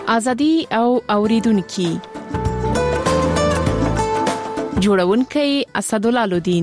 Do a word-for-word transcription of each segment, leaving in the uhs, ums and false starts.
ازادي او اوریدونکو جوړونکي اسدالله لودین.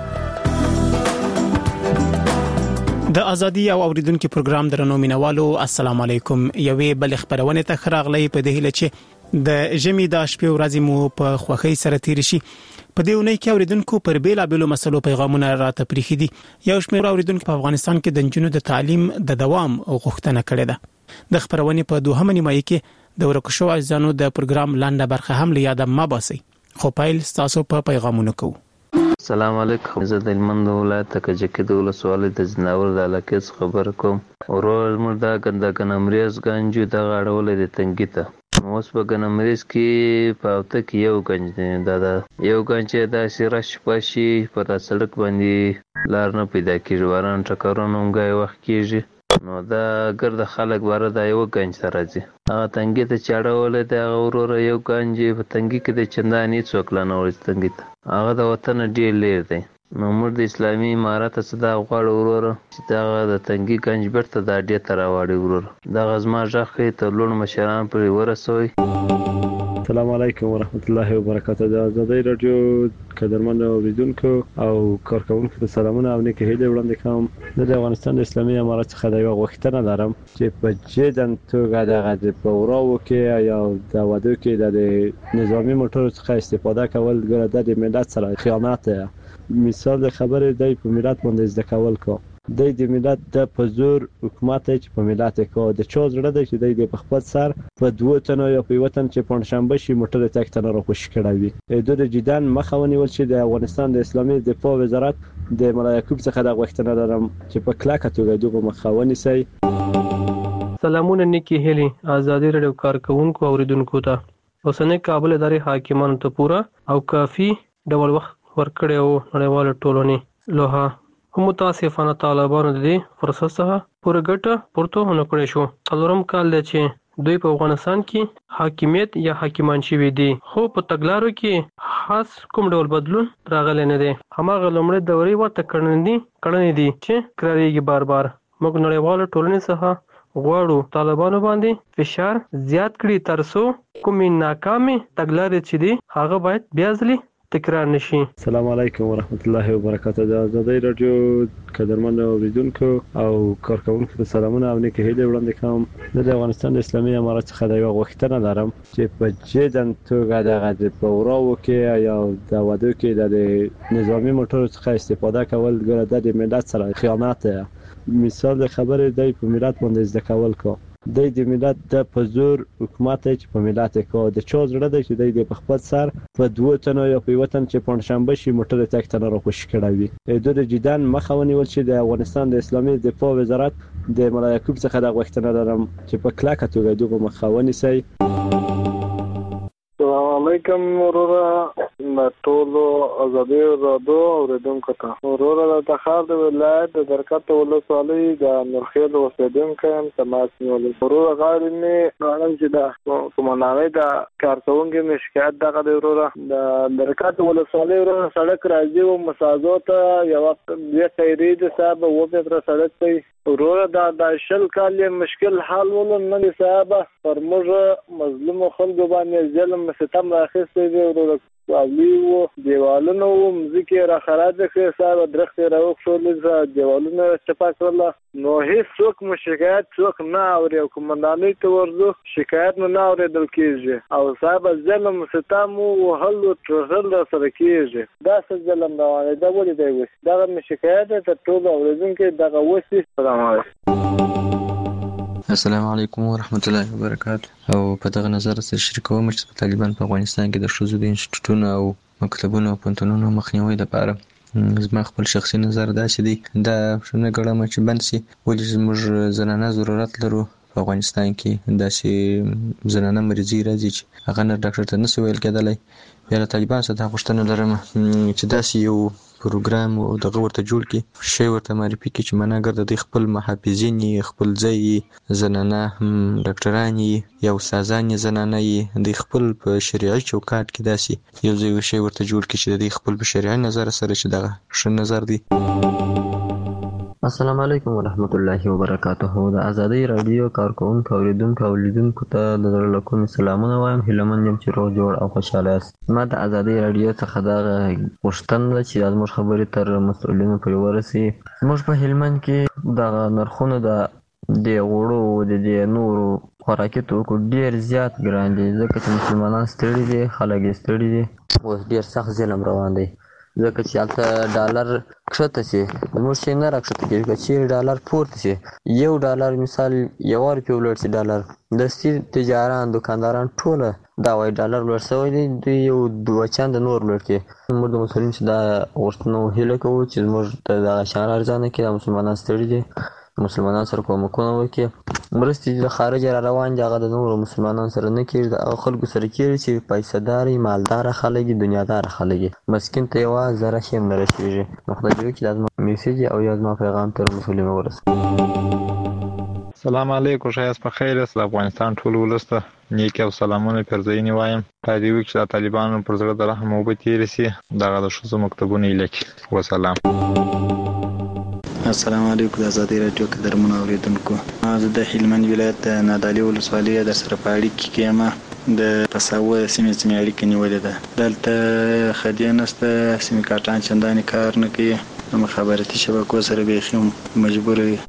د ازادي او اوریدونکو پروګرام درنو مینوالو السلام علیکم. یوې بل خبرونه ته خراغلی په دې هله چې د جمی د شپې ورځې مو په خوخي سره تیر شي. په دې ونې کې اوریدونکو پر بیل بیلو مسلو پیغامونه راته پریخي دي. یو شمېر اوریدونکو په افغانستان کې د جنونو د تعلیم د دوام غوښتنه کړې ده. د خبرونه په دوهمه نیمایي کې د ورکشو عزیزانو د پروګرام لاندې برخه هم لیاد ما باسي. خو پایل تاسو په پیغامونه کوو. السلام علیکم. زه د هلمند ولایت کجکي د ولسوالۍ د ځناور د علاقې څخه خبر کوم. ورور زموږ دا ګنده ګنمریز ګنج دغه اړولې د تنګي ته اوس په ګنمریز کې په اوته کې یو ګنج دی. دا دا یو ګنج داسې رش پشي په دا سړک باندې لار نه پیدا کېږي، باران ټکرونه هم ګای وخت کېږي، نو دا ګرد خلک باره دا یو ګنج ته راځي. هغه تنګي ته چې اړولی دی هغه وروره یو ګنج په تنګي کې د چندانې څوک لا نه ورځي تنګي ته، هغه د وطن ډېر لیر دی. نو موږ د اسلامي امارت څخه دا غواړو وروره چې دغه د تنګي ګنج بیرته دا ډېر ته راواړي. وروره دغه زما غږ ښایي تر لوړ مشران پورې ورسوئ. السلام علیکم ورحمت الله وبرکاته. د ازادي رادیو قدرمن اوریدونکو او کارکونکو ته سلامونه او نیکه هیله وړاندې کوم. د افغانستان د اسلامي امارت څخه د یو غوښتنه لرم چې په جدن توګه دغه په وراو کې یا د وادو کې د نظامی موټرو څخه استفاده کول ګره د ملت سره خیانت دی. مثال د خبرې دی په ملت باندې زده کول کو د دې ملت د پزور حکومت چې په ملت کو د چا زړه دی چې د په خپل سر په دوه تنو یا په وطن چې پنځشنبه شي موټر تک تنه را خوش کړی وي. د جدان مخاوني ول چې د افغانستان د اسلامي دفاع وزارت د مولا یعقوب څخه د غوښتنه لرم چې په کلاکه توګه دغه مخاوني سي. سلامونه نیکی هلی ازادي رادیو کارکونکو اوریدونکو ته اوسنۍ کابل ادارې حاکمانو ته پورا او کافي ډول وخت ورکړی او نړیوال ټولنې لوها هم متاسفانه طالبانو د دې فرصت څخه پوره ګټه پورته ونه کړې شو. څلورم کال دی چې دوی په افغانستان کې حاکمیت یا حاکمان شوي دي، خو په تګلارو کې خاص کوم ډول بدلون راغلی نه دی. هماغه لومړۍ دورې ورته کړنې دي کړنې دي چې کراریږي بار بار. موږ نړیوال ټولنې څخه غواړو طالبانو باندې فشار زیات کړي ترڅو کومې ناکامې تګلارې چې دي هغه باید بیا ځلې تکرار نشي. السلام علیکم ورحمت الله وبرکاته. د ازادي رادیو قدرمن اوریدونکو او کارکونکو ته سلامونه او نیکه هیله وړاندې کوم. د افغانستان د اسلامي امارت څخه د یو غوښتنه لرم چې په جدن توګه دغه په وراو کې یا د وادو کې د نظامی موټرو څخه استفاده کول ګره د ملت سره خیانت دی. مثال د خبرې دی په ملت باندې زده کول کو د دې ملت د پزور حکومت چې په ملت کو د چا زړه دی چې د په خپل سر په دوه تنو یا په وطن چې پنځشنبه شي موټر تک تنه را خوش کړی وي. د جدان مخاوني ول چې د افغانستان د اسلامي دفاع وزارت د مولا یعقوب څخه د غوښتنه لرم چې په کلاکه توګه دغه مخاوني سي. السلام علیکم وروره ټولو ازادي رادیو اوریدونکو ته. وروره د تخار د ولایت د درکته ولسوالۍ د نورخیل اوسیدونکی یم تماس نیولی. وروره غواړم مې غواړم چې د کومناغې د کارکوونکي مې شکایت دغه دی. وروره د درکته ولسوالۍ وروره سړک راځي و مسازو ته یو وخت دوې قیرې دي صاحب اووه متره سړک دی. وروره دا د شل کال یې مشکل حل ولم نه صاحب پر موږ مظلومو خلکو باندې ظلم ستم راخسته دی. وروره اولی و دیوالونه و مځکې را خراب کړې صاحب درختې راوښولې دیوالونه چپا کړله. نو هېڅ څوک مو شکایت څوک نه اوري او قومندانۍ ته ورځو شکایت مو نه اورېدل کېږي او صاحب ظلم ستم وهل و ټرغل را سره کېږي. دا څه ظلم روان دی؟ دا ولې دی وسي؟ دغه مې شکایت دی تر ټولو اورېدونکي دغه وسي. سلام علیکم. السلام علیکم ورحمت الله وبرکاته. او په دغه نظر سره شریکوم چې طالبان په افغانستان کې د ښځو د انسټیټوټونو او مکتبونو او پوهنتونونو مخنیوي لپاره زما خپل شخصي نظر داسې دی دا نه ګڼم چې بند شي. ولې زموږ زنانه ضرورت لرو په افغانستان کې داسې زنانه مریضي راځي چې هغه نه ډاکټر ته نشي ویل کېدلی. بیا له طالبان سره دا غوښتنه لرم چې داسې یو پروګرام او دغه ورته جوړ کړي، شی ورته معرفي کړي چې مناګر د دوی خپل محافظین یې، خپل ځای زنانه ډاکټران یې یا استادان یې زنانه یې دوی خپل په شریعي چوکاټ کې داسې یو ځای شی ورته جوړ کړي چې د دوی خپل په شریعي نظر سره چې دغه ښه نظر دی. السلام علیکم ورحمت الله وبرکاته. د ازادي رادیو کارکونکو اوریدونکو او لیدونکو ته د زړه له کومې سلامونه وایم. هیله یم چې روغ جوړ او خوشحاله یاست. ما د ازادي رادیو څخه دغه غوښتنه ده چې زموږ خبرې تر مسؤلینو پورې ورسي. زموږ په هلمند کې دغه نرخونه د د غوړو د دې نورو خوراکي توکو ډېر زیات ګران دي، ځکه چې مسلمانان ستړي دي، خلک یې ستړي دي. اوس ډېر سخت ظلم روان دی، ځکه چې هلته ډالر کښته شي زموږ شی نه راکښته کېږي. که چیرې ډالر پورته شي، یو ډالر مثال یوه روپۍ ولوړ شي ډالر، دستي تجاران دوکانداران ټوله دا وایي ډالر لوړ شوی دی، دوی یو دوه چنده نور لوړ کړي. موږ د مسلمین چې دا غوښتنه هیله کوو چې زموږ ته دغه شیان ارزانه کړي. دا مسلمانان ستړي دي، مسلمانان سره کومکونه وکړي. مرستې د خارجه را روان دي، هغه د نورو مسلمانانو سره نه کېږي، د هغه خلکو سره کېږي چې پیسه داري مالداره خلک دي، دنیاداره خلک دي. مسکین ته یوه ذره شی هم نه رسېږي. نو خدای دې وکړي دا زما میسیج او یا زما پیغام تر مسلمانو ورسوي. سلام علیکم، ښایست په خیر یاست. د افغانستان ټول ولس ته نیکې او سلامونه پیرزوینې وایم. خدای دې وکړي چې د طالبانو پر زړه د رحم اوبه تېرې سي، دغه د ښځو مکتبونه یې لکي. وسلام. السلام علیکم. د ازادي رادیو قدرمنو اوریدونکو، زه د هلمند ولایت د نادعلي ولسوالۍ در سره په اړیکه کې یم. د پساوه سیمې سیمې اړیکه نیولې ده. دلته خدای نشته، سیمې کاټان چندانې کار نه کوي، نو مخابراتي شبکو سره بیخي مجبور وي.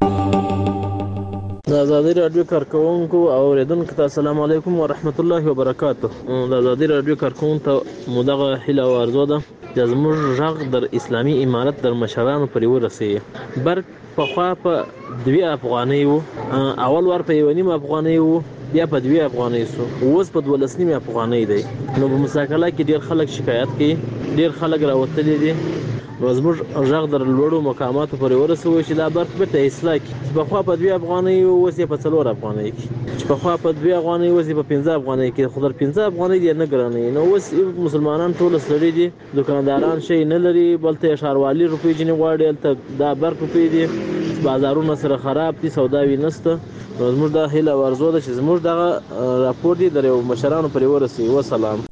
د ازادي رادیو کارکونکو او اوریدونکو ته السلام علیکم ورحمت الله وبرکاته. د ازادي رادیو کارکونکو ته مو دغه هیله او ارزو ده چې زموږ غږ در اسلامي امارت در مشرانو پورې ورسیږي. برق پخوا په دوه افغانۍ وو، اول وار په یو نیم افغانۍ وو، بیا په دوه افغانۍ سو، اوس په دولس نیم افغانۍ دی. نو په مساکله کې ډیر خلک شکایت کوي، ډیر خلک راوتلي دي. نو زموږ غږ در لوړو مقاماتو پورې ورسوي چې دا برق بېرته اصلاح کړي، چې پخوا په دوه افغانۍ وو، اوس یې په څلور افغانۍ کې، چې پخوا په دوه افغانۍ اوس یې په پنځه افغانۍ کې. خو در پنځه افغانۍ دې نه ګرانوي. نو اوس مسلمانان ټول ستړي دي، دوکانداران شی نه لري، بل ته ښاروالي روپۍ ځینې غواړي، هلته دا برق روپۍ دي، بازارونه سره خراب دي، سوداوي نشته. نو زموږ دا هیله او ارزو ده چې زموږ دغه راپور دي در یو مشرانو پورې ورسوي. وسلام.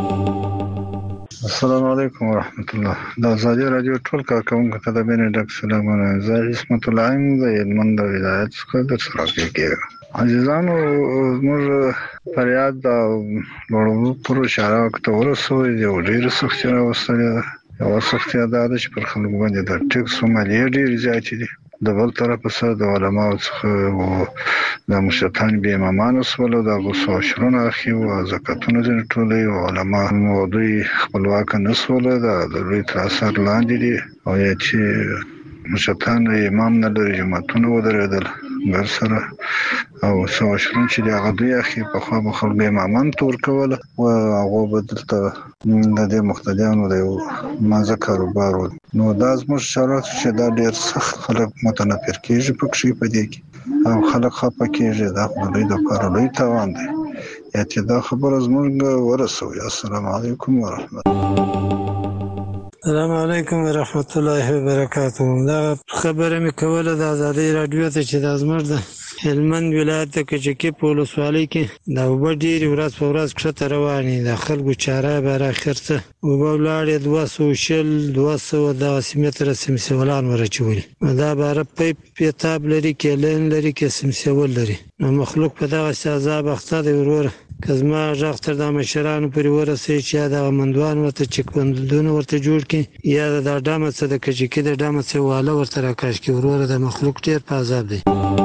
السلام علیکم ورحمت الله. د ازادي رادیو ټول کارکونکو ته د بین ډک سلامونه. زه عصمت الله یم د هلمند ولایت څخه در سره کېږم. عزیزانو، زموږ فریاد د لوړو پرو اشاره ورته ورسوي. یو ډېره سختي راوستلې ده. یوه سختي دا ده چې پر خلکو باندې د ټکس مالیې ډېرې زیاتې دي. د بل طرفه سره د علماو څخه د مشرتان بې امامانو شول، د غوثو عشرونه اخي او زکاتونه ځینې ټولوي او علما نو دوی خپلواکه نه شول، د دوی تر اثر لاندې دي. او یا چې مشرتان امام نه لري، جماعتونه ودرېدل ګر سره او څو عشرون چې د هغه دوی اخي پخوا به خلک امامان ته ورکول او هغه به دلته د دې مقتدیانو د یو مازه کاروبار و. نو دا زموږ شرایط چې دا ډېر سخت خلک متنفر کېږي پکې په دې کې او خلک خفه کېږي. دا خو دوی دپاره لوی تاوان دی. یا چې دا خبره زموږ ورسوي. السلام علیکم ورحمت الله. السلام علیکم ورحمت الله وبرکاته. دا خبره مې کوله د ازادي رادیو ته چې د زموږ د هلمند ولایت د کجکي په ولسوالۍ کې د اوبه ډېرې ورځ په ورځ کښته روانې د خلکو چاره بر اخر څه اوبه ولاړې دوه سوه شل دوه سوه دغسې متره سمسیولان ورچولي. دا باره پیپ پیتاب لري، کیلین لري، کې سمسیول لري. نو مخلوق په دغسې عذاب اخته دی. وروره که زما غږ تر د مشرانو پورې ورسوي چې یا دغه مندوان ورته چکبندونه ورته جوړ کړي، یا د ډمه څه د کجکي د ډمه څه واله ورته راکش کړي. وروره د مخلوق ډېر په عذاب دی.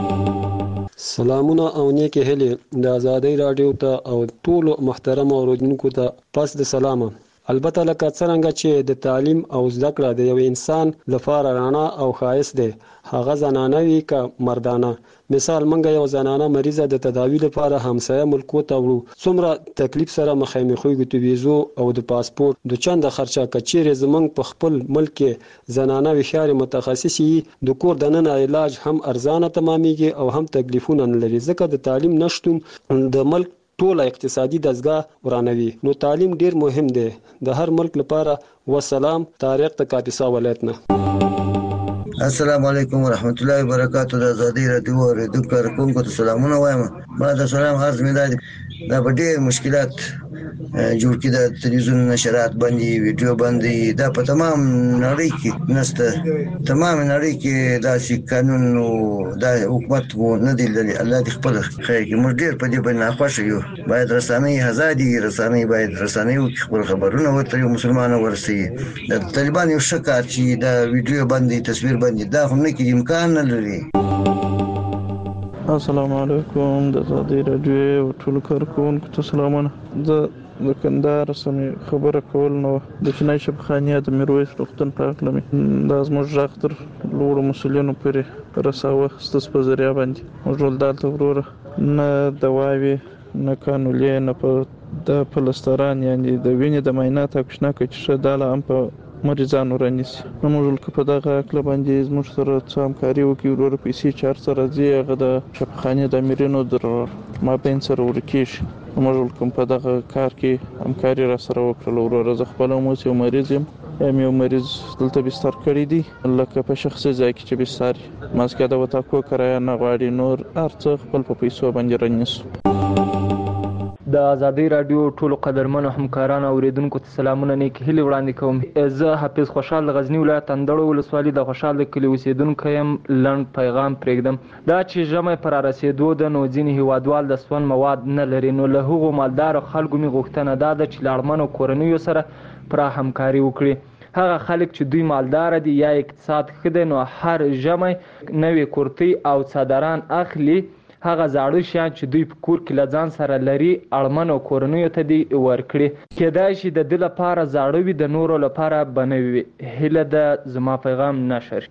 سلامونه او نیکې هیلې د ازادۍ راډیو ته او ټولو محترمو اوریدونکو ته پس د سلامه. البته لکه څرنګه چې د تعلیم او زده کړه د یو انسان لپاره رڼا او ښایست دی، هغه زنانه وي که مردانه. مثال منګه یو زنانه مریضه د تداوی لپاره همسایه ملکو ته وړو، څومره تکلیف سره مخامخ کېږو. د ویزو او د پاسپورت د چنده خرچه که چیرې زموږ په خپل ملک کې زنانه هوښیارې متخصصې وي، د کور دننه علاج هم ارزانه تمامیږي او هم تکلیفونه نه لري، ځکه د تعلیم نشتون د ملک ټوله اقتصادي دستګاه ورانوي. نو تعلیم ډیر مهم دی د هر ملک لپاره. وسلام. طارق د کاپیسا ولایت نه. السلام علیکم ورحمت الله وبرکاته. د ازادي رادیو اوریدونکو کارکونکو ته سلامونه وایم. ما د سلام عرض مې دی دا به ډېر مشکلات جوړ کړي. د تلویزیون نشرات باندې ویډیو باندې دا په تمام نړۍ کې نسته. تمام نړۍ کې دا چې قانون او دا حکومت مو نه دی لري. الله دې خپل خیر کې. موږ ډېر په دې باندې خوښ یو. باید رسنۍ آزادي رسنۍ باید رسنۍ خپل خبرونه ورته یو مسلمان ورسي. د طالبان یو شکار چې دا ویډیو باندې تصویر باندې دا هم نه کې امکان نه لري. السلام علیکم. د آزادۍ راډیو ټول کارکونکو ته سلامونه. زه د کندهار سمې خبره کول نو د چینای شبخانیه د میرویس روغتون په اړه مې دا زموږ غږ تر لوړو مسؤلینو پورې رساوه ستاسو په ذریعه باندې. موږ ول دلته وروره نه دواوي نه کانولې نه په د پلستران یعنی د وینې د معاینات اکشنه کوي چې داله هم په مریضانو رانیسي. نو موږ په دغه اکله باندې زموږ سره څه همکاري وکړي وروره پیسې چار سره ځي هغه د شبخانې د امیرینو در مابین سره ورکېږي. موږ کوم په دغه کار کې همکاري را سره وکړل وروره. زه خپل هم یو مریض یم. یم یو مریض دلته بستر کړی دی لکه په شخصي ځای کې چې بستر ماسکه د وتاکو کرایه نه غواړي. نور هرڅه خپل په پیسو باندې رانیسو. د آزادۍ راډیو ټولو قدرمنو همکارانو او اوریدونکو ته سلامونه نیک هیلې وړاندې کوم. زه حافظ خوشحال د غزنی ولایت اندړو ولسوالۍ د خوشحال د کلي اوسیدونکی یم. لنډ پیغام پرېږدم. دا چې ژمی پر رارسېدو ده نو ځینې هیوادوال د سون مواد نه لري. نو له هغو مالدارو خلکو مې غوښتنه دا ده چې له اړمنو کورنیو سره پوره همکاري وکړي. هغه خلک چې دوی مالدار دي یا اقتصاد ښه دی نو هر ژمی نوې کورتۍ او څادران اخلي. هغه زاړه شیان چې دوی په کور کې له ځان سره لري اړمنو کورنیو ته دي ورکړي. کېدای شي د ده لپاره زاړه وي د نورو لپاره به نوي وي. هیله ده زما پیغام نشر.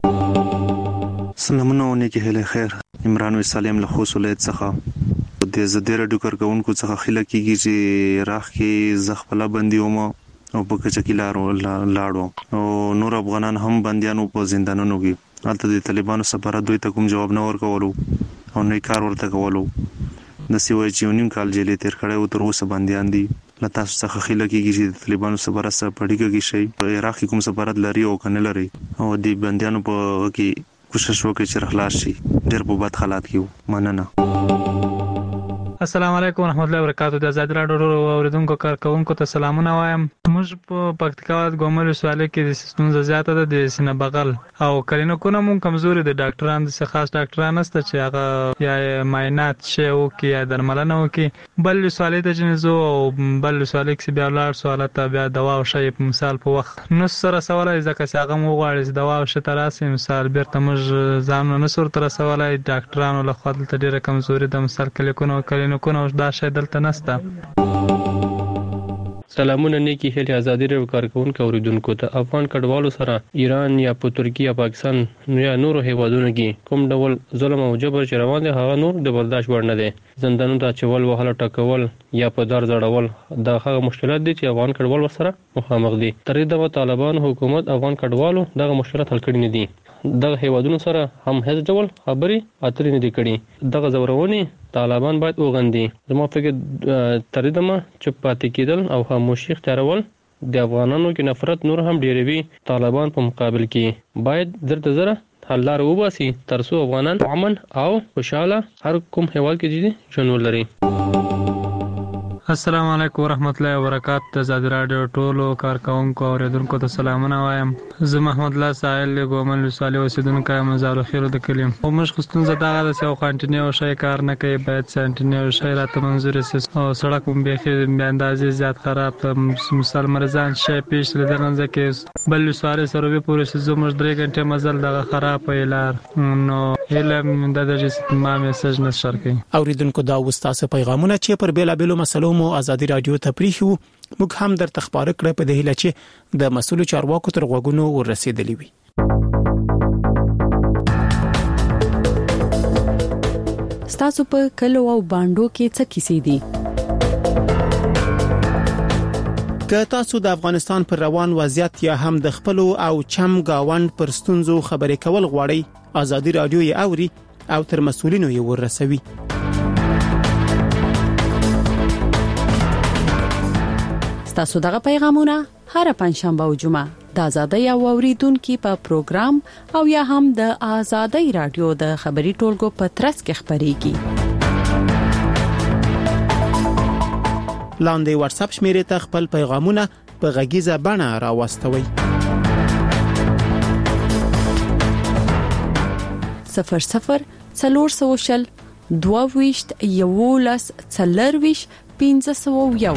سلامونه او نیکې هیلې خیر. عمران وسالم له خوست ولایت څخه د زده راډیو کارکونکو څخه خیله کیږي چې راخ کې زه خپله بندي وم او په کچه کې لاړو او نور افغانان هم بندیانو په زندانونو کې. هلته د طالبانو سفارت دوی ته کوم جواب نه ورکولو او نه کار ورته کولو. د سیوای چې یو نیم کال جیلې تیر کړی او تر اوسه بندیان دي. له تاسو څخه خیله کیږي چې د طالبانو سفارت سره په اړیکه کې شئ. په عراق کې کوم سفارت لري او که نه لري او د بندیانو په کې کوشش وکړي چې خلاص شي. ډېر په بد حالات کې وو. مننه. السلام علیکم ورحمت الله وبرکاتہ. د آزادۍ راډیو اوریدونکو کارکونکو ته سلامونه وایم. موږ په پکتیکا ولایت ګومل ولسوالۍ کې د ستونزه زیاته ده د سینه بغل او کلینیکونه مون کمزوري دي. ډاکټران د خاص ډاکټران نشته چې هغه یا معاینات شي او کې یا درملنه وکي. بل ولسوالۍ ته جنزو او بل ولسوالۍ کې بیا ولر سوالات بیا دوا او شی په مثال په وخت نو سره سوالای ځکه چې هغه مو غواړي دوا او شی تراسي مثال بیرته موږ ځان نه سر تر سوالای ډاکټرانو له خوا دلته ډیره کمزوري ده. مثال کلینیکونه کلینیکونه دا شی دلته نشته. سلامونه نیکی هیلې آزادۍ راډیو کارکونکو اوریدونکو ته. افغان کډوالو سره ایران یا په ترکیه یا پاکستان یا نورو هیوادونو کې کوم ډول ظلم او جبر چې روان دي هغه نور د برداشت وړ نه دي. زندانونو ته اچول وهل ټکول یا په دار ځړول دا هغه مشکلات دي چې افغان کډوال ورسره مخامخ دي. تر دې د طالبان حکومت افغان کډوالو دغه مشکلات حل کړي نه دي. دغه هیوادونو سره هم هیڅ ډول خبرې اترې نه دي کړي. دغه زورونې طالبان باید وغندي. زما فکر تر دې دمه چې پاتې کېدل او خاموشي اختیارول د افغانانو کې نفرت نور هم ډېروي. طالبان په مقابل کې باید زر زره حل لاره وباسي تر څو افغانان امن او خوشاله هر کوم هیواد کې ژوند ولري. السلام علیکم ورحمت الله وبرکاتہ. د آزادۍ راډیو ټولو کارکونکو اوریدونکو ته سلامونه وایم. زه محمد الله ساحل ګومل ولسوالۍ اوسیدونکی یم. زارو خیرو د کلیم او موږ خستون زده غل سه او کانټینیو شي کار نه کوي. باید سانټینیو شي راته منظور سي او سړک هم به خیر به اندازې زیات خراب مثال مرزان شي پیش لدغه ځکه بل ولسوالۍ سره به پوره سي زموږ درې غنټه مزل دغه خراب ویلار نو علم د دې ما میسج نشر کوي. اوریدونکو دا وستاسه پیغامونه چې پر بیلا بیلو مسلو مو آزادۍ راډیو ته پریښو. موږ هم در تخبار کړه په دې هله چې د مسولو چارواکو تر غوګونو ورسېدلی وي. ستاسو په کلو او باندو کې څه کیسې دي؟ که تاسو د افغانستان پر روان وضعیت یا هم د خپل او چم گاوند پر ستونزو خبرې کول غواړئ آزادۍ راډیو یې اوري او تر مسولینو یې ورسوي. تاسو دغه پیغامونه هر پنځشنبه او جمعه د آزادۍ او اوریدونکو په پروګرام او یا هم د آزادۍ راډیو د خبري ټولګو په ترڅ کې خبريږي. لاندې واتس اپ شمیرې ته خپل پیغامونه په غږیزه بڼه راوستوي. صفر صفر څلور سوشل دوه ویشت یولس څلور ویشت پنځه سوه یو.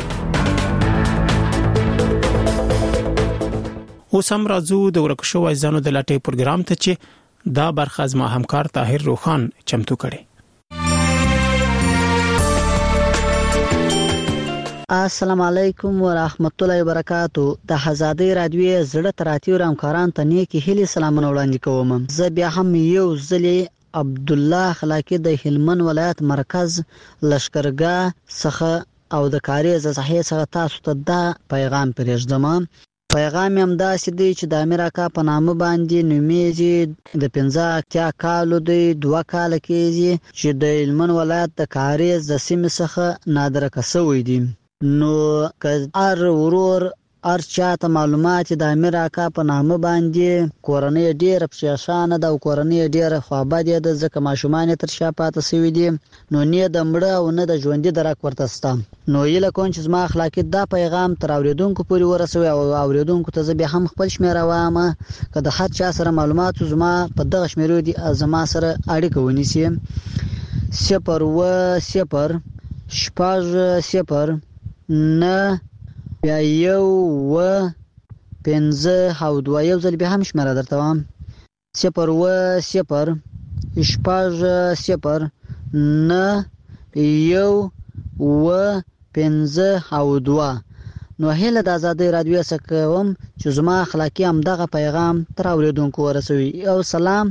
اوس هم راځو د ورک شوو ځانو د لټې پروګرام ته چې دا برخه زما همکار طاهر روخان چمتو کړي. السلام علیکم ورحمت الله وبرکاتو. د آزادۍ رادیو زړه تراتیو همکاران ته نیکی هیلې سلامونه وړاندې کوم. زه بیا هم یو ځلې عبد الله خلاقی د هلمند ولایت مرکز لشکرګاه څخه او د کاریز صحیح څخه تاسو ته دا پیغام پرېږدم. پیغام هم داسې دی چې د امیر اکا په نامه باندې نومیږي. د پنځه اتیا کالو دی دوه کاله کېږي چې د هلمند ولایت د کاریز د سیمې څخه نادرکه شوی دی. نو که هر ورور هر چاته معلومات د امیر اکا په نامه باندې کورنۍ ډېره پریشانه ده او کورنۍ ډېره خوابدې ده ځکه ماشومان تر شا پاتې شوي دي. نو نه د مړه او نه د ژوندي درک ورته شته. نو هیله کوم چې زما اخلاقي دا پیغام تر اورېدونکو پورې ورسوي او اورېدونکو ته زه بیا هم خپل شمېره وایم که د هر چا سره معلومات زما په دغه شمېرو دي زما سره اړیکه ونیسي. صفر اووه صفر شپږ صفر نه بیا یو اووه پنځه او دوه. یو ځل بیا هم شمېره درته وایم صفر اووه صفر شپږ صفر نه یو اووه پنځه او دوه. نو هیله د آزادۍ رادیو څخه کوم چې زما اخلاقي هم دغه پیغام تر اورېدونکو ورسوي. او سلام.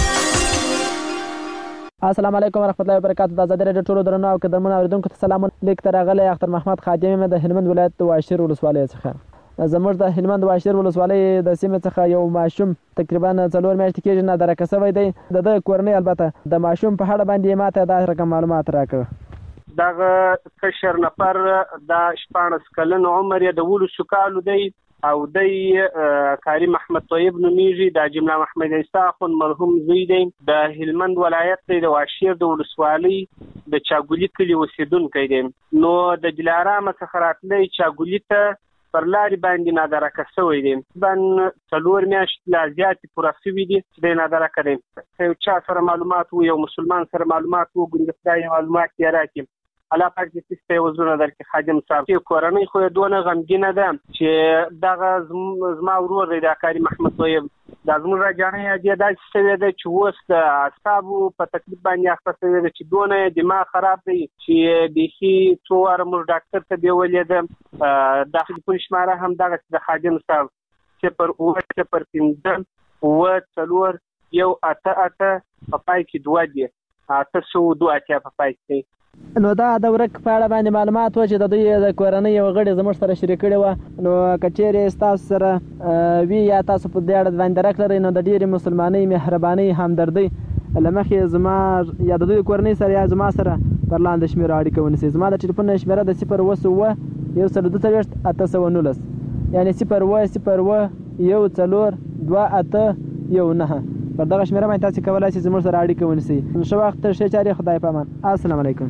السلام علیکم ورحمت الله وبرکاتو. د آزادۍ رادیو ټولو درنو او قدرمنو اوریدونکو ته سلام. لیک تر راغلی اختر محمد خادم د هلمند ولایت د واشیر ولسوالۍ څخه. زموږ د هلمند واشیر ولسوالۍ د سیمې څخه یو ماشوم تقریبا څلور میاشتې کېږي نادرکه شوی دی. د د کورنۍ البته د ماشوم په اړه باندې ماته دا رقم معلومات راکړه. دغه کشر نفر د شپاړس کلن عمر یې د ولسو کالو دی او دی کاری محمد طیب نومیږي. د جمله محمد عیسی خون مرحوم زوی دی. د هلمند ولایت دی د واشیر د ولسوالۍ د چاګولي کلي اوسیدونکی دی. نو د دلارام څخه راتلی چاګولي ته پر لارې باندې نادرکه شوی دی. بن څلور میاشتې لا زیاتې پوره شوي دي چې دی نادرکه دی. یو چا سره معلومات وو یو مسلمان سره معلومات وو ګوندې خدای معلومات یې راکړي. الله پاک دې سپی وزرونه درکړي. خادم صاحب چې کورنۍ خو یې دونه غمګینه ده چې دغه زما ورور دی د کاري محمد طیب دا زموږ راجانۍ دې داسې شوې ده چې اوس د اعصابو په تکلیف باندې اخته شوې ده چې دونه دماغ خراب دی چې بیخي څو واره موږ ډاکټر ته بیولې ده. د ټلیفون شماره هم دغسې د خادم صاحب صفر اووه صفر پنځه اووه څلور یو اته اته په پای کې دوه دي اته سوه دوه اتیا په پای کې. نو دا د ورک په اړه باندې معلومات و چې د دوی د کورنۍ یو غړي زموږ سره شریک کړي وه. نو که چیرې ستاسو سره وي یا تاسو په دې اړه باندې درک لرئ نو د ډېرې مسلمانۍ مهربانۍ همدردۍ له مخې زما یا د دوی کورنۍ سره یا زما سره پر لاندې شمېرو اړیکه ونیسئ. زما د ټلیفون شمېره د صفر اووه اووه یو سل دوه څلوېښت اته سوه نولس یعنې صفر اووه صفر اووه یو څلور دوه اته یو نهه. پر دغه شمېره باندې تاسې کولی شئ زموږ سره اړیکه ونیسئ. ښه وخت ښې چارې خدای په امان. السلام علیکم.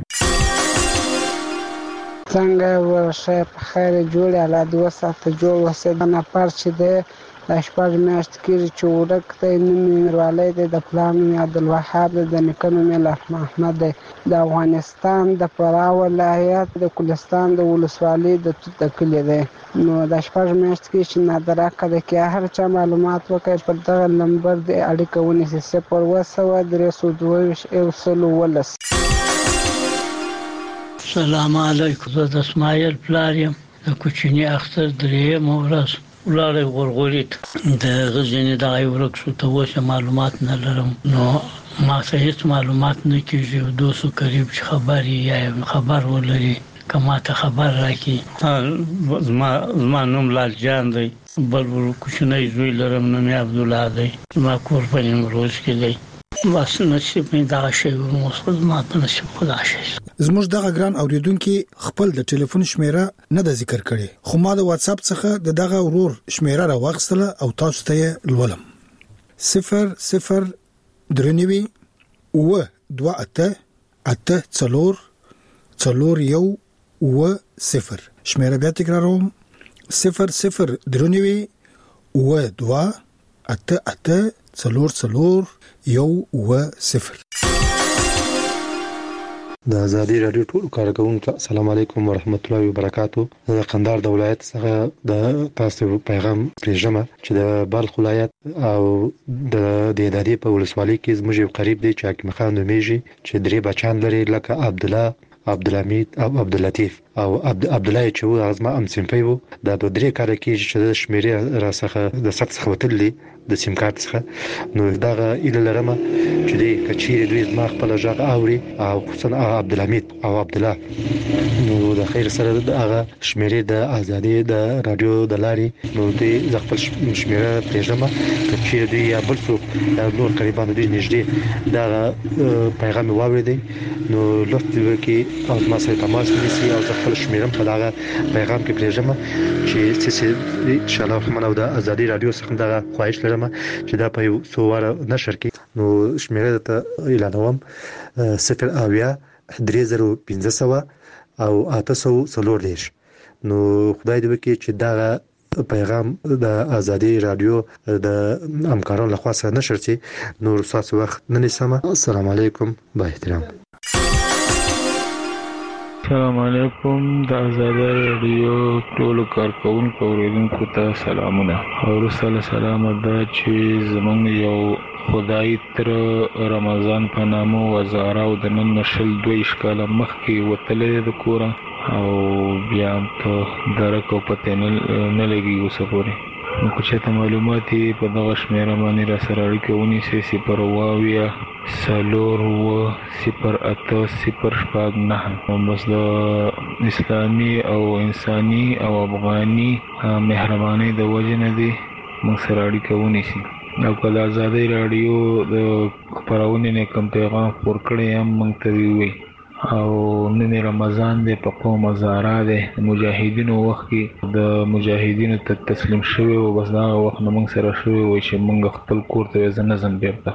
څنګه ورشه په خیر جوړ الله دوه ساعته جوړ وسه د نفر چې دی د شپږ میاشتې کېږي چې ورک دی. نوم یې میروالی دی. د پلار نوم یې عبدالوهاب دی. د نیکه نوم یې لطف محمد دی. د افغانستان د فراه ولایت د کلستان د ولسوالۍ د توت د کلي دی. نو د شپږ میاشتې کېږي چې نادرکه دی. که هر چا معلومات وکړي پر دغه نمبر د اړیکه ونیسي صفر اووه سوه درې سوه دوه ویشت یو سل اوولس. سلام علیکم. زه د اسماعیل پلار یم. د کوچني اختر درېیمه ورځ ولاړی غورغوري ته د غزني دغه ورک شو. ته اوس معلومات نه لرم نو ما ته هېڅ معلومات نه کېږي. دوستو قریب چې خبر یې یا خبر ولري که ما ته خبر راکړي. زما نوم لال جان دی. بل کوچنی زوی لرم نوم یې عبدالله دی. زما کور په نیمروز کې دی. بس نصیب مې دغه شی اوس خو زما په نصیب خو دغه شی. زموږ دغه ګران اوریدونکي خپل د ټلیفون شمیره نه د ذکر کړي خو ما د واتس اپ څخه د دغه ورور شمیره راوغستله او تاسو ته لولم. صفر صفر درنوي اوه دوه اته اته څلور څلور یو و صفر. شمیره بیا تکراروم صفر صفر درونوي و دوا اته اته څلور څلور یو و صفر. د آزادي رادیو ټول کارکونکو السلام علیکم ورحمت الله وبرکاتو. د قندهار د ولایت څخه د تاسو پیغام پرېږم چې د بلخ ولایت او د دهدادي په ولسوالۍ کې زموږ قریب دی چې حکیم خان نومیږي چې درې بچان لري لکه عبدالله، عبدالحمید او عبداللطیف او عبد عبدالله چې و ازما ام سیمپي وو. دا د درې کال کې چې د شمیرې را څخه د سخت څخه وتلې د سیم کارت څخه نو دغه اله لرمه چې دې کچې دوی زما خپل ژغ اوري او خصوصا عبدالحمید او عبدالله نو د خیر سره دغه شمیرې د آزادي د رادیو د لارې نو دې ز خپل شمیره پېژنم چې دوی یا بل څوک یا نور قریبان دوی نږدې دا پیغام واوریدي نو لوستل کې او ما سره تماس نیسي او خپل شمیرم په دغه پیغام کې پېژنم چې چې ان شاء الله منو د آزادي رادیو څخه دغه خواهش لرم چې دا په یو څو واره نشر کې نو شمیره ته اعلانوم صفر اویا درې زره پنځه سوه او اته سوه څلور دېرش. نو خدای دې وکړي چې دا پیغام د آزادي رادیو د همکارانو لخوا سره نشر شي. نور تاسو وخت نه نیسم. السلام علیکم با احترام. السلام علیکم. د آزادي رادیو ټول کارکونکو اوریدونکو ته سلامونه. او رسول سلام دا چې زمونږ یو خدای تر رمضان په نامو وزاره او د نن نشل دوی ښکاله مخکې وتلې د کوره او بیا په درک او پته نه لګي اوسه پورې. نو که چېرته معلومات په دغه شمیره باندې را سره اړیکه ونیسئ صفر اوه اویا څلور اوه صفر اته صفر شپږ نهه. بس د اسلامي او انساني او افغاني مهربانۍ د وجې نه دي موږ سره اړیکه ونیسي. او که د آزادۍ راډیو د خپرونې نه کوم پیغام خپور کړی هم موږ ته ووایي. او نن رمضان دی په قوم هزاره دی د مجاهدینو وخت کې د مجاهدینو ته تسلیم شوی و بس دا وخت نه موږ سره شوی و چې موږ خپل کور ته زه نظم بیرته.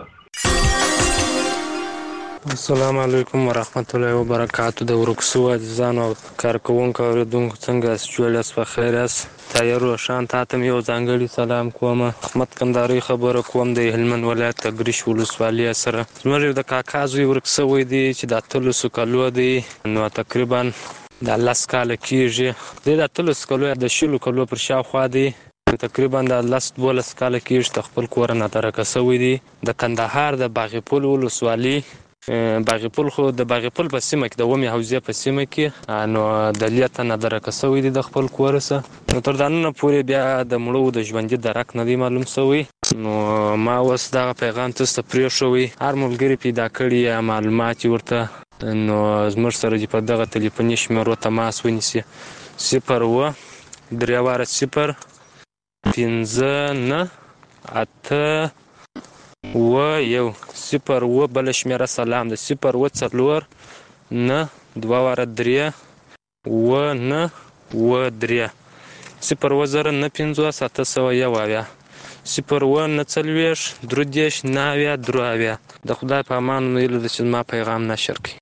السلام علیکم ورحمت الله وبرکاتو. د ورکسو عزیزانو او کارکوونکو اوریدونکو څنګه یاست؟ جوړ یاست؟ په خیر یاست؟ تایر روشان تاته یو ځانګړي سلام کوم. احمد کندهاري خبره کوم د هلمند ولایت تګریش ولسوالۍ سره. زموږ د کاکا زوی ورکسوی دی چې د اتلسو کالو دی نو تقریبا د لس کاله کېږي. دی د اتلسو کالو د شلو کالو پر شاوخوا دی تقریبا د لس دولس کاله کېږي د خپل کور نه درکه سوی دی. د کندهار د باغپل ولسوالۍ باغپل خو د باغپل په سیمه کې د ومې حوزې په سیمه کې نو د لیته نه درکه سوی دی د خپل کور څخه. نو تر دا نن پورې بیا د مړو د ژوندي درک نه دی معلوم سوی. نو ما اوس دغه پیغام تاسو ته پرېښوی. هر ملګري پیدا کړي یا معلومات ورته نو زموږ سره چې په دغه تلیفوني شمیرو تماس ونیسي صفر اوه درې واره صفر پنځه نه اته اوه یو صفر اوه بله شمیره سلام ده صفر اوه څلور نه دوه واره درې اوه نه اوه درې صفر اوه زره نه پنځوس اته سوه یو اویا صفر اوه نه څلوېښت درې دېرش نه اویا درې اویا. د خدای په امان ویلو ده چې زما پیغام نشر کړي.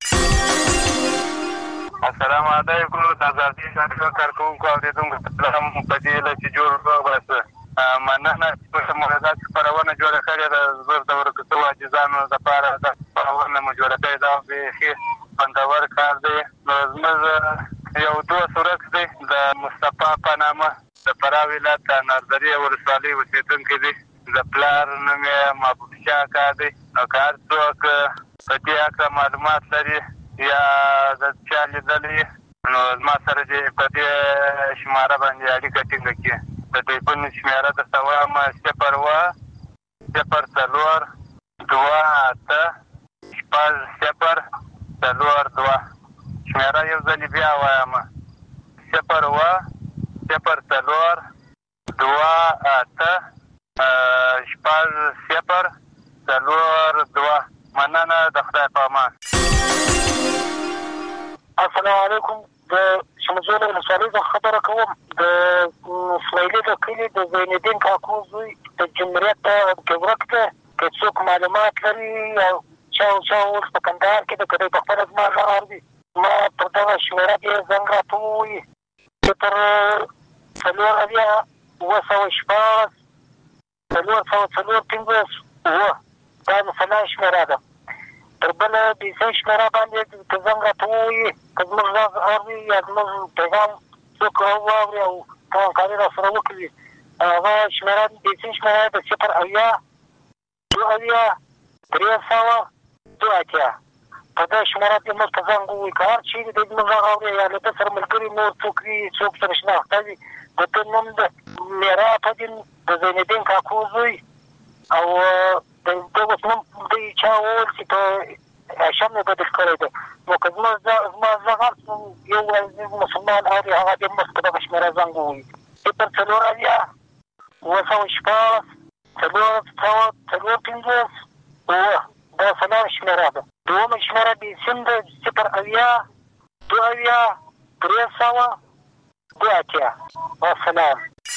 السلام علیکم. د آزادي رادیو کارکوونکو اورېدونکو سلام په دې هیله چې جوړ روغ اوسه. مننه چې موږ دا خپرونه جوړه کړې ده. زموږ د ورکسو عاجزانو دپاره دا خپرونه مو جوړه کړې ده او بیخي خوندور کار دی. نو زموږ یو دوست ورک دی د مصطفی په نامه د فراه ولایت د ناردرې ولسوالۍ اوسېدونکی دی. د پلار نوم یې محبوب شاه کاکا دی. نو که هر څوک په دې هکله معلومات لري یا د چا لیدلی نو زما سره دې په دې شماره باندې اړیکه ټینګه کړي. د ټلیفون شمیره درته وایم صفر اوه صفر څلور دوه اته شپږ صفر څلور دوه. شمیره یو ځلې بیا وایم صفر اوه صفر څلور دوه اته شپږ صفر څلور دوه. مننه. د خدای په امان. السلام علیکم. د شمزول ولسوالۍ څخه خبره کوم. د اسماعیلي د کلي د زینالدین کاکو زوی د جمهوریت کې ورک دی. که څوک معلومات لري او چا چا اوس په کندهار کې د که دی په خپله زما غږ اوري ما پر دغه شمېره کې زنګ راته څلور سوه څلور پنځوس اووه دا د سلا شمېره ده. تر بله بیسۍ شمېره باندې که زنګ راته ووایي که زموږ غږ اوري یا زموږ پیغام څوک واوري او همکاري راسره وکړي هغه شمېره بیسۍ شمېره د صفر اویا دوه اویا درې سوه دوه اتیا په دې شمېره کې موږ ته زنګ ووایي که هر چېرې دی زموږ غږ اوري یا له ده سره ملګري نور څوک وي څوک سره شناخته وي د ده نوم د میرا فدین د زینالدین کاکو زوی او د ده اوس نوم دوی چا وویل چې په هاشم یې بدل کړی دی نو که زما زما غږ هر څوک یو عزیز مسلمان اوري هغه دې موږ ته دغه شمېره زنګ ووایي صفر څلور اویا اووه سوه شپاړس څلور سوه څلور پنځوس اووه دا سلا شمېره ده. دومه شمېره بیسیم ده صفر اویا دوه اویا درې سوه دوه اتیا. والسلام.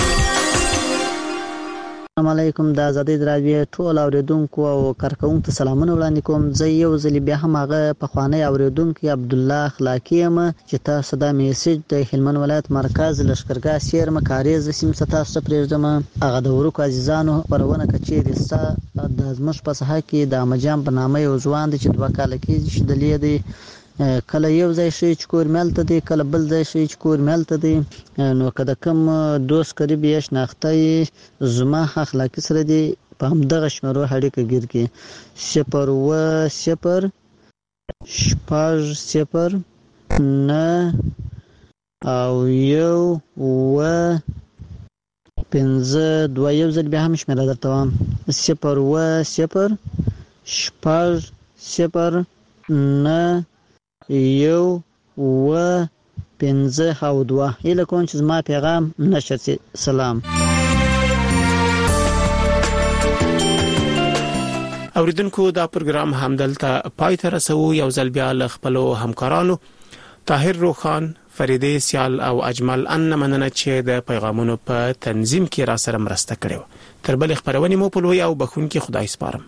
السلام علیکم. د آزادۍ رادیو ټول اوریدونکو او کارکونکو ته سلامونه وړاندې کوم. زه یو ځل بیا هم هغه پخوانی اوریدونکی عبدالله اخلاقی یم چې تاسو دا میسج د هلمند ولایت مرکز لښکرګاه سیرمه کاریز سیمې څخه تاسو ته پرېږدم. هغه د ورکو عزیزانو خپرونه که چیرې ستا د زموږ په ساحه کې د احمدجان په نامه یو ځوان دی چې دوه کاله کېږي چې دلې دی کله یو ځای شي چې کور ملته دی کله بل ځای شي چې کور ملته دی نو که د کوم دوست قریب یا شناخته یې زما اخلاقي سره دی په همدغه شمېرو اړیکه ګیر کړي صفر اووه صفر شپږ صفر نه او یو اووه پنځه دوه یو ځل بیا هم شمېره درته وایم صفر اووه صفر شپږ صفر نه یو اووه پنځه او دوه. هیله کوم چې زما پیغام نشر شي. سلام. اوریدونکو دا پروګرام همدلته پای ته رسو. یو ځل بیا له خپلو همکارانو طاهر روخان، فریدې سیال او اجمل ان مننه چې د پیغامونو په تنظیم کې را سره مرسته کړې. تر بل خبرونې مو په لوی او بخونکي خدای سپارم.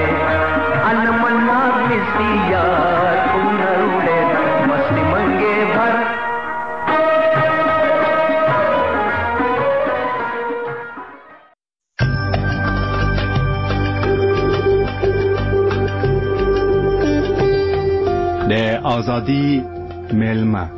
यार तू नरुले मस्ती मंगे آزادی میلمه.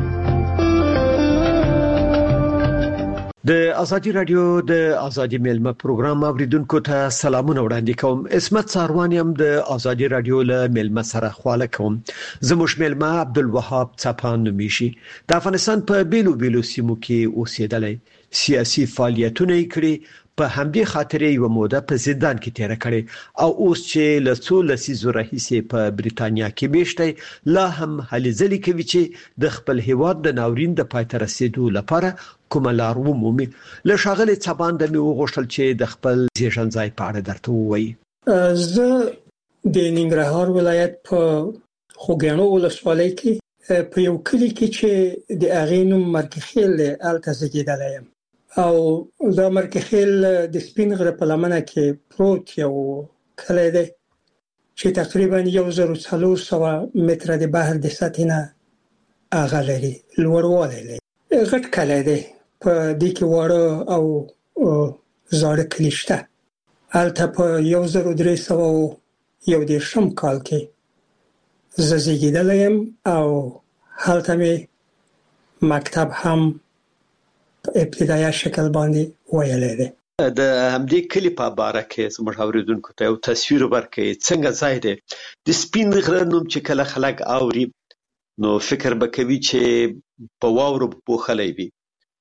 د ازادي رادیو د ازادي میلمه پروګرام اوریدونکو ته سلامونه وړاندې کوم. اسمت ساروانیم د ازادي رادیو له میلمه سره خواله کوم. زموږ میلمه عبدالوهاب څپان نومیږي. د افغانستان په بیلو بیلو سیمو کې اوسېدلی، سیاسي فعالیتونه یې کړي، په همدې خاطر یو موده په زندان کې تیر کړي او اوس چې له څو لسیزو راهیسې په بریتانیا کې میشته، لا هم هلې ځلې کوي چې د خپل هیواد د ناورین د پای ته رسیدو لپاره کومه لار ومومي. له ښاغلي څپان د مې وغوښتل چې د خپل زیږن ځای په اړه درته ووایي. زه د ننګرهار ولایت په خوږیاڼو ولسوالۍ کې په یو کلي کې چې د هغې نوم مرکخیل دی هلته زیږېدلی یم او دا مرکخیل د سپین غره په لمنه کې پروت یو کلی دی چې تقریبا یو زر و څلور سوه متره د بحر د سطحې نه هغه لري، لوړوالی لري. غټ کلی دی، په دې کې واړه او زاړه کلي شته. هلته په یو زر و درې سوه یو دېرشم کال کې زه زیږېدلی یم او هلته مې مکتب هم په ابتدایه شکل باندې ویلی دی. د همدې کلي په باره کې زموږ اورېدونکو ته یو تصویر ورکړئ، څنګه ځای دی؟ د سپین غره نوم چې کله خلک اوري نو فکر به کوي چې په واورو پوښلی وي،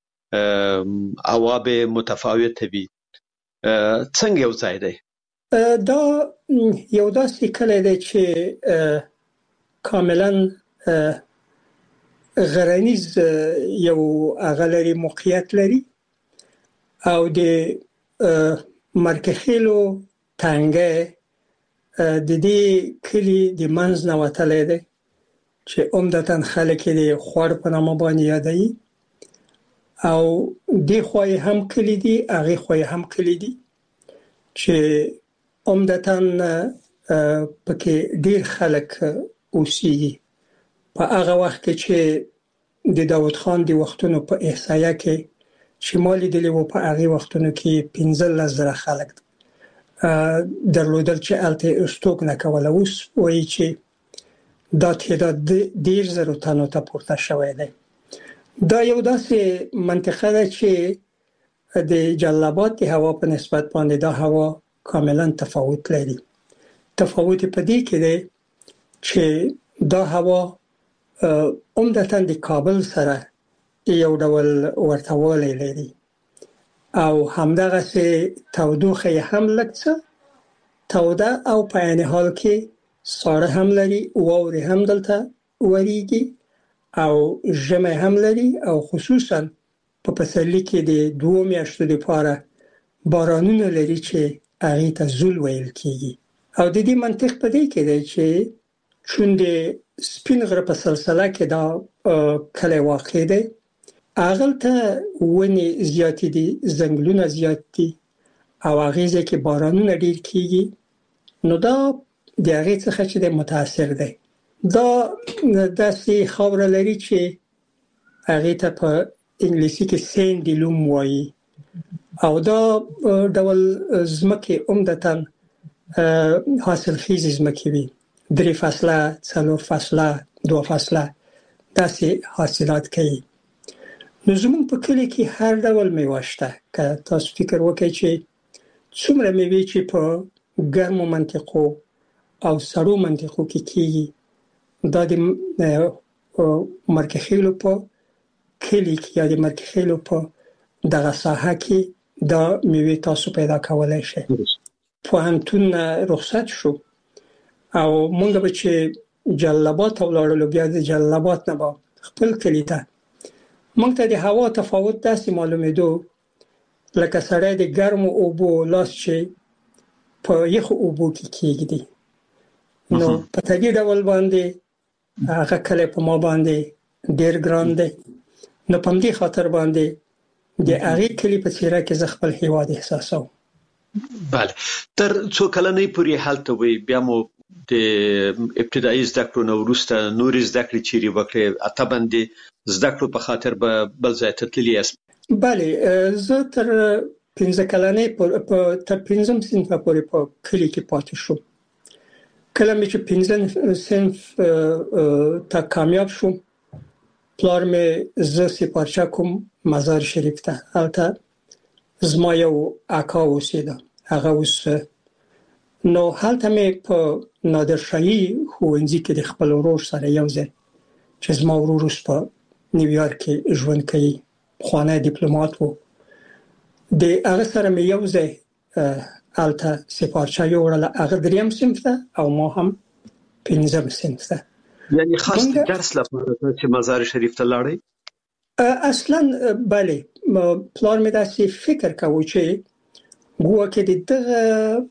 هوا به متفاوته وي. څنګه یو ځای دی؟ دا یو داسې کلی دی چې کاملا غرنیز یو هغه لري، موقعیت لري او د مرکخیلو تنګه د دې کلي د منځ نه وتلی دی چې عمدتاً خلک یې د خوړ په نامه باندې یادوي او دې خوا یې هم کلي دي، هغې خوا یې هم کلي دي چې عمدتاً پکې ډېر خلک اوسېږي. په هغه وخت کې چې د داود خان د وختونو په احصایه کې چې ما لیدلي وو، په هغې وختونو کې پنځلس زره خلک درلودل چې هلته استوګ نه کوله. اوس وایي چې دا تعداد دېرش زرو تنو ته پورته شوی دی. دا یو داسې منطقه ده چې د جلال آباد د هوا په نسبت باندې دا هوا کاملا تفاوت لري. تفاوت په دې کې دی چې دا هوا عمدتاً د کابل سره یو ډول ورتهوالی لري او همدغسې تودوخه یې هم لږ څه توده او په عین حال کې ساړه هم لري، واورې هم دلته وریږي او ژمی هم لري او خصوصاً په پسرلي کې د دوو میاشتو دپاره بارانونه لري چې هغې ته زول ویل کېږي. او د دې منطق په دې کې دی چې چون د سپین غره په سلسله کې دا کلی واقع دی، هغلته ونې زیاتې دي، ځنګلونه زیات دي او هغې ځای کې بارانونه ډېر کېږي، نو دا د هغې څخه چې دی متاثر دی. دا داسې خاوره لري چې هغې ته په انګلیسي کې سینډي لوم وایي او دا ډول ځمکې عمدتاً حاصلخیزې ځمکې وي، درې فصله، څلور فصله، دوه فصله داسې حاصلات کوي. نو زموږ په کلي کې هر ډول میوه شته. که تاسو فکر وکړئ چې څومره میوې چې په ګرمو منطقو او سړو منطقو کې کېږي، دا د مرکخیلو په کلي کې یا د مرکخیلو په دغه ساحه کې دا میوې تاسو پیدا کولی شئ. پوهنتون رخصت شو او مونږ به چې جلال آباد ته ولاړلو، بیا د جلال آباد نه به خپل کلي ته، مونږ ته د هوا تفاوت داسې معلومېدو لکه سړی د ګرمو اوبو لاس چې په یخو اوبو کې کېږدي. نو په طبیعي ډول باندې هغه کلی په ما باندې ډېر ګران دی. نو په همدې خاطر باندې د هغې کلي په څېره کې زه خپل هېواد احساسوم. بله، تر څو کلنۍ پورې هلته وئ، بیا مو د ابتدایي زده کړو نه وروسته نورې زده کړې چیرې وکړې؟ طبعا د زده کړو په خاطر به بل ځای ته تللي یاست؟ بله، زه تر پنځه کلنۍ تر پنځم صنفه پورې په کلي کې پاتې شوم. کله چې پنځم صنف تا کامیاب شوم پلار مې ز سپارچا کوم مزار شریف ته البته زما یو اکا اوسېده هغه اوس نو هلته مې په نادرشاهي ښوونځي کې د خپل ورور سره یو ځای چې زما ورور اوس په نیویارک کې ژوند کوي خوانی ډیپلوماټ و د هغه سره مې یو ځای البته سپارچا یوړله هغه دریم صنف ته او ما هم پنځم صنف ته یعنی خاص درس لپاره چې مزار شریف ته لاړې اصلا بله پلار مې داسې فکر کاوه چې ګویا کې دغه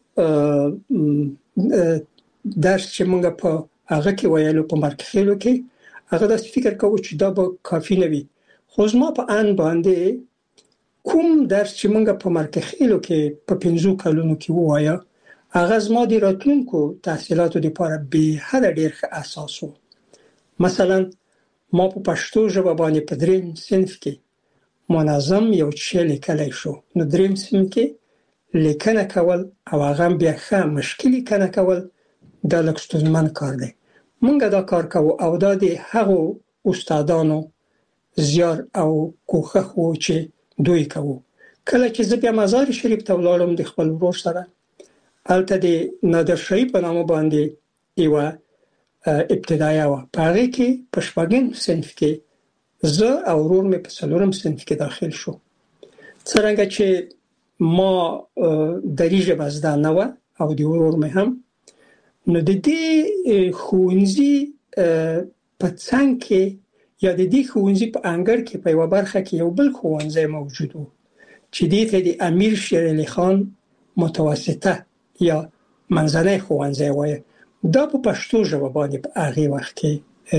درس چې موږ په هغه کې ویلو په مرکخیلو کې هغه داسې فکر کاوه چې دا به کافي نه وي خو زما په ان باندې کوم درس چې موږ په مرکخیلو کې په پنځو کلونو کې وایو هغه زما د راتلونکو تحصیلاتو لپاره به حد ډیر ښه اساس و مثلا ما په پښتو ژبه باندې په دریم صنف کې منظم یو څه لیکلای شو نو دریم صنف کې لیکنه کول او هغه بیا ښه مشکل لیکنه کول دا لږ ستونزمن کار دی مونږ دا کار کوو او دا د هغو استادانو زیار او کوښښ و چې دوی کوو کله چې زه بیا مزار شریف ته ولاړم د خپل ورور سره البته د نادرشاهي په نامه باندې یو ابتدایي و په هغه کې په شپږم صنف کې زه او ورور مې په څلورم صنف کې داخل شو څرنګه چې ما دري ژبه زده نه وه او د ورور مې هم نو د دې ښوونځي په څنګ کې یا د دې ښوونځي په انګړ کې په یوه برخه کې یو بل ښوونځی موجود و چې دې ته د امیر شیر علي خان متوسطه یا منځنی ښوونځی وایي دا په پښتو ژبه باندې په هغې وخت کې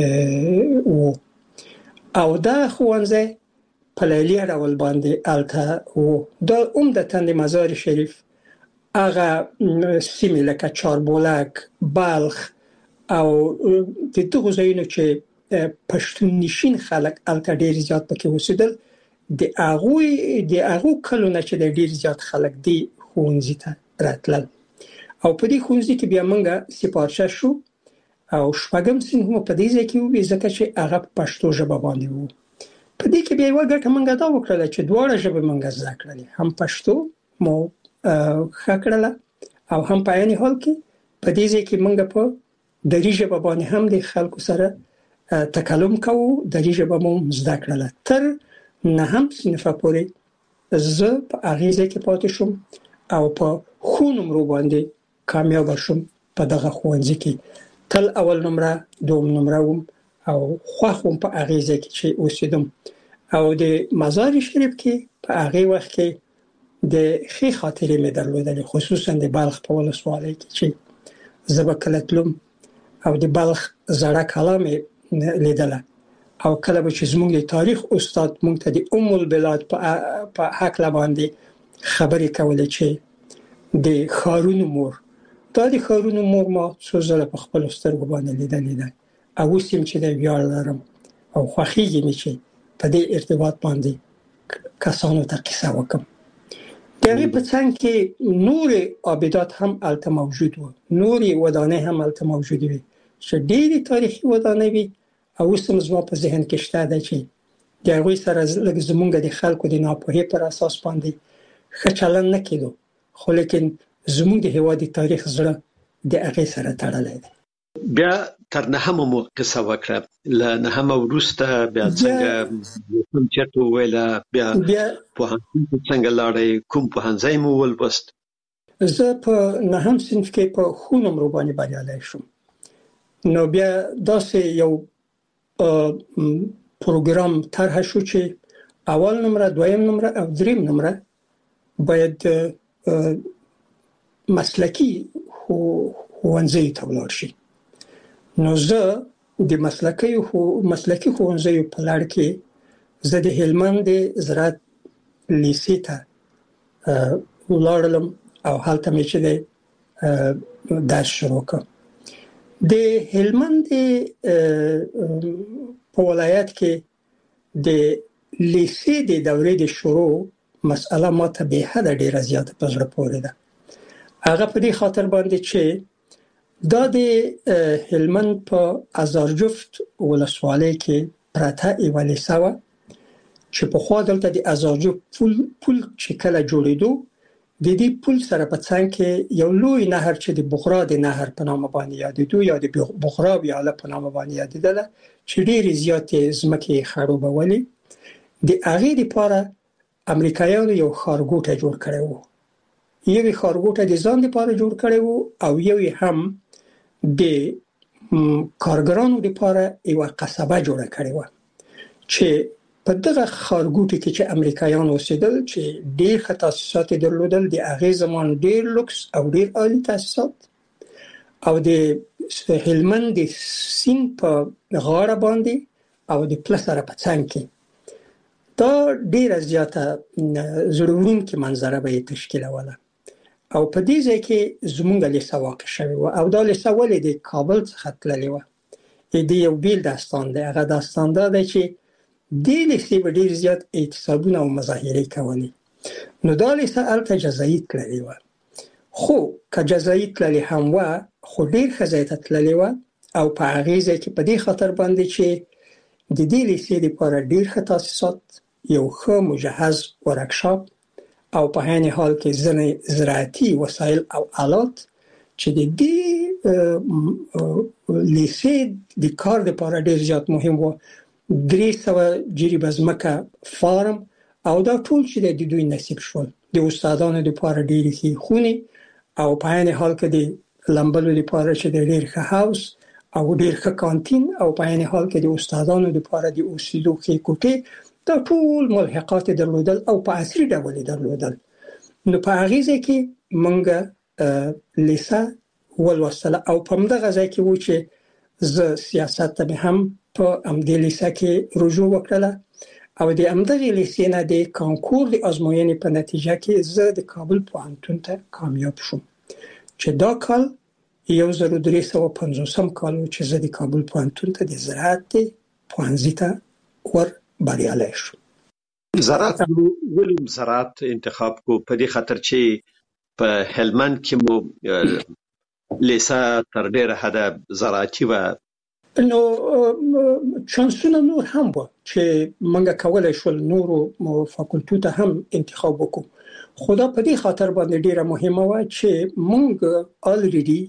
و او دا ښوونځی په لیلي ډول باندې هلته و دا عمدتاً د مزار شریف هغه سیمې لکه چاربولک بلخ او د دغو ځایونو چې پښتون نشین خلک هلته ډېر زیات پکې اوسېدل د هغوی د هغو کلو نه چې د ډېر زیات خلک دې ښوونځي ته راتلل او په دې ښوونځي کې بیا موږ سپارچه شو او شپږم صنف مو په دې ځای کې وو ځکه چې هغه په پښتو ژبه باندې وو په دې کې بیا یوه ګټه موږ دا وکړله چې دواړه ژبې موږ زده کړلې هم پښتو مو ښه کړله او هم په عین حال کې په دې ځای کې موږ په دري ژبه باندې هم د خلکو سره تکلم کوو دري ژبه مو زده کړله تر نهم صنفه پورې زه په هغې ځای کې پاتې شوم او په ښو نمرو باندې کامیاب شوم په دغه ښوونځي کې تل اول نمره دوم نمره وم او خوښ وم په هغې ځای کې چې اوسېدم او د مزار شریف کې په هغې وخت کې د ښې خاطرې مې درلودلې خصوصا د بلخ په ولسوالۍ کې چې زه به کله تلم او د بلخ زړه کلا مې لیدله او کله به چې زموږ د تاریخ استاد موږ ته د ام البلاد په هکله باندې خبرې کولې چې د ښارونو مور دا د ښارونو مور ما څو ځله په خپلو سترګو باندې لیدلې ده او اوس یم چې د ویاړ لرم او خوښېږي مې چې په دې ارتباط باندې کسانو ته قصه وکړم د هغې په څنګ کې نورې آبدات هم هلته موجود وو نورې ودانۍ هم هلته موجودې وې چې ډېرې تاریخي ودانۍ وي او اوس هم زما په ذهن کې شته ده چې د هغوی سره لږ زموږ د خلکو د ناپوهۍ پر اساس باندې ښه چلند نه کېدو خو لیکن زموږ د هېواد د تاریخ زړه د هغې سره تړلی دی بیا تر نهمه مو قصه وکړه له نهمه وروسته بیا څنګه کوم چېرته وویله بیا پوهنتون ته څنګه لاړئ کوم پوهنځی مو ولوست زه په نهم صنف کې په ښو نمرو باندې بریالی شوم نو بیا داسې یو پروګرام طرح شو چې اول نمره دویم نمره او دریم نمره باید مسلکی ښوونځیو ته ولاړ شي نو زه د مسلکی مسلکی ښوونځیو په لړ کې زه د هلمند د زراعت لیسې ته ولاړلم او هلته مې چې د درس شروع کړ د هلمند په ولایت کې د لیسې د دورې د شروع مسأله ماته به حد ډیره زیاته په زړه پورې ده هغه په دې خاطر باندې چې دا د هلمند په ازارجفت ولسوالۍ کې پرته یوه لیسه وه چې پخوا دلته د ازارجفت پل پل چې کله جوړېدو د دې پل سره په څنګ کې یو لوی نهر چې د بغرا د نهر په نامه باندې یادېدو یا د بغرا ویاله په نامه باندې یادېدله چې ډېرې زیاتې ځمکې یې خړوبولې. د هغې دپاره امریکایانو یو ښارګوټی جوړ کړی و. یو یې ښارګوټی د ځان دپاره جوړ کړی و او یو یې هم د کارګرانو دپاره یوه قصبه جوړه کړې وه چې په دغه ښارګوټي کې چې امریکایان اوسېدل چې ډېر ښه تاسیسات یې درلودل، د هغې زمان ډېر لوکس او ډېر عالي تاسیسات، او د هلمند د سیند په غاړه باندې او د پله سره په څنګ کې دا ډېره زیاته زړه وړونکې منظره به یې تشکیلوله. او په دې ځای کې زموږ لیسه واقع شوې وه او دا لیسه ولې د کابل څخه تللې وه. د یو بیل داستان دی. هغه داستان دا دی چې دې لیسې به ډېر زیات اعتصابونه او مظاهرې کولې. نو دا لیسه هلته جزایي تللې وه، خو که جزایي تللې هم وه خو ډېر ښه ځای ته تللې وه او په هغې ځای کې په دې خاطر باندې چې د دې لیسې دپاره ډېر ښه تاسیسات، یو ښه مجهز ورکشاپ او په عین حال کې ځینې زراعتي وسایل او آلات چې د دې لیسې د کار دپاره ډېر زیات مهم و. درې سوه جریبه ځمکه فارم او دا ټول چې د دوی نصیب شول. د استادانو دپاره ډېرې ښې خونې او په عین حال کې د لمبلو دپاره چې د ډېر ښه هاوس او ډېر ښه کانتین او په عین حال کې د استادانو دپاره د اوسېدو ښې کوټې، دا ټول ملحقات درلودل او په عصري ډول درلودل. نو په هغې ځای کې موږ لیسه ولوستله او په همدغه ځای کې و چې زه سیاست ته مې هم په همدې لیسه کې رجوع وکړله او د همدغې لیسې نه د کانکور د ازموینې په نتیجه کې زه د کابل پوهنتون ته کامیاب شوم چې دا کال یو زر و درې سوه پنځوسم کال و چې زه د کابل پوهنتون ته د زراعت پوهنځي ته ور بریالی شو. زراعت ولې زراعت انتخاب کو؟ په دې خاطر چې په هلمند کې مو لیسه تر ډېره حده زراعتي وه. نو چانسونه نور هم وه چې موږ کولی شول نورو فاکولټو ته هم انتخاب وکړو، خو دا په دې خاطر باندې ډېره مهمه وه چې موږ آلریډي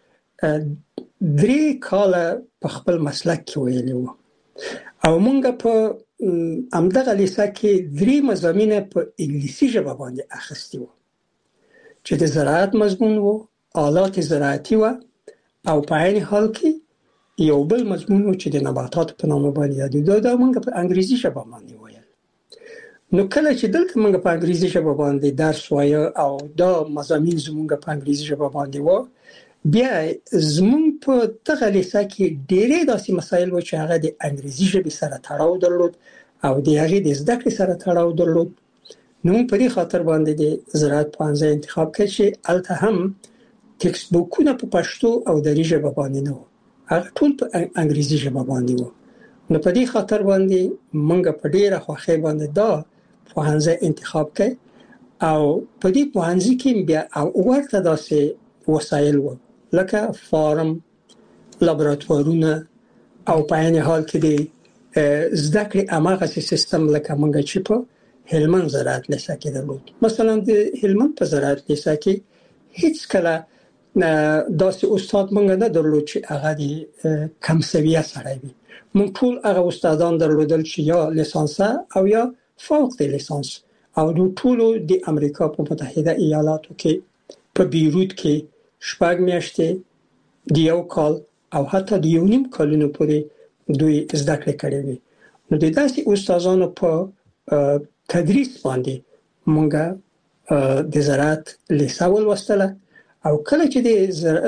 درې کاله په خپل مسلک کې ویلي وو او موږ په همدغه لیسه کې درې مضامین په انګلیسي ژبه باندې اخیستي وو چې د زراعت مضمون وو، آلات زراعتي وه او په عین حال کې یو بل مضمون و چې د نباتاتو په نامه باندې یادېده، دا موږ په انګریزي ژبه باندې ویل. نو کله چې دلته موږ په انګریزي ژبه باندې درس وایه او دا مضامین زموږ په انګریزي ژبه باندې و، بیا زموږ په دغه لیسه کې ډېرې داسې مسایل و چې هغه د انګریزي ژبې سره تړاو درلود او د هغې د زده کړې سره تړاو درلود. نو موږ په دې خاطر باندې د زراعت پوهنځی انتخاب کړ چې هلته هم ټکسټ بوکونه په پښتو او دري ژبه باندې نه و، هغه ټول په انګریزي ژبه باندې و. نو په دې خاطر باندې موږ په ډېره خوښۍ باندې دا پوهنځی انتخاب کړ او په دې پوهنځي کې بیا ورته داسې وسایل و لکه فارم، لابراتوارونه او په عین حال کې د زده کړې هماغسې سیستم لکه موږ چې په هلمند زراعت لیسه کې درلود. مثلا د هلمند په زراعت لیسه کې هیڅ کله داسې استاد موږ نه درلود چې هغه د کم سویه سړی وي. موږ ټول هغه استادان درلودل چې یا لیسانسه او یا فوق د لیسانس او د ټولو د امریکا په متحده ایالاتو کې په بیروت کې شپږ میاشتې د یو کال او حتی د یو نیم کالونو پورې دوی زده کړې کړې وي. نو د داسې استادانو په تدریس باندې موږ د زراعت لیسه ولوستله او کله چې د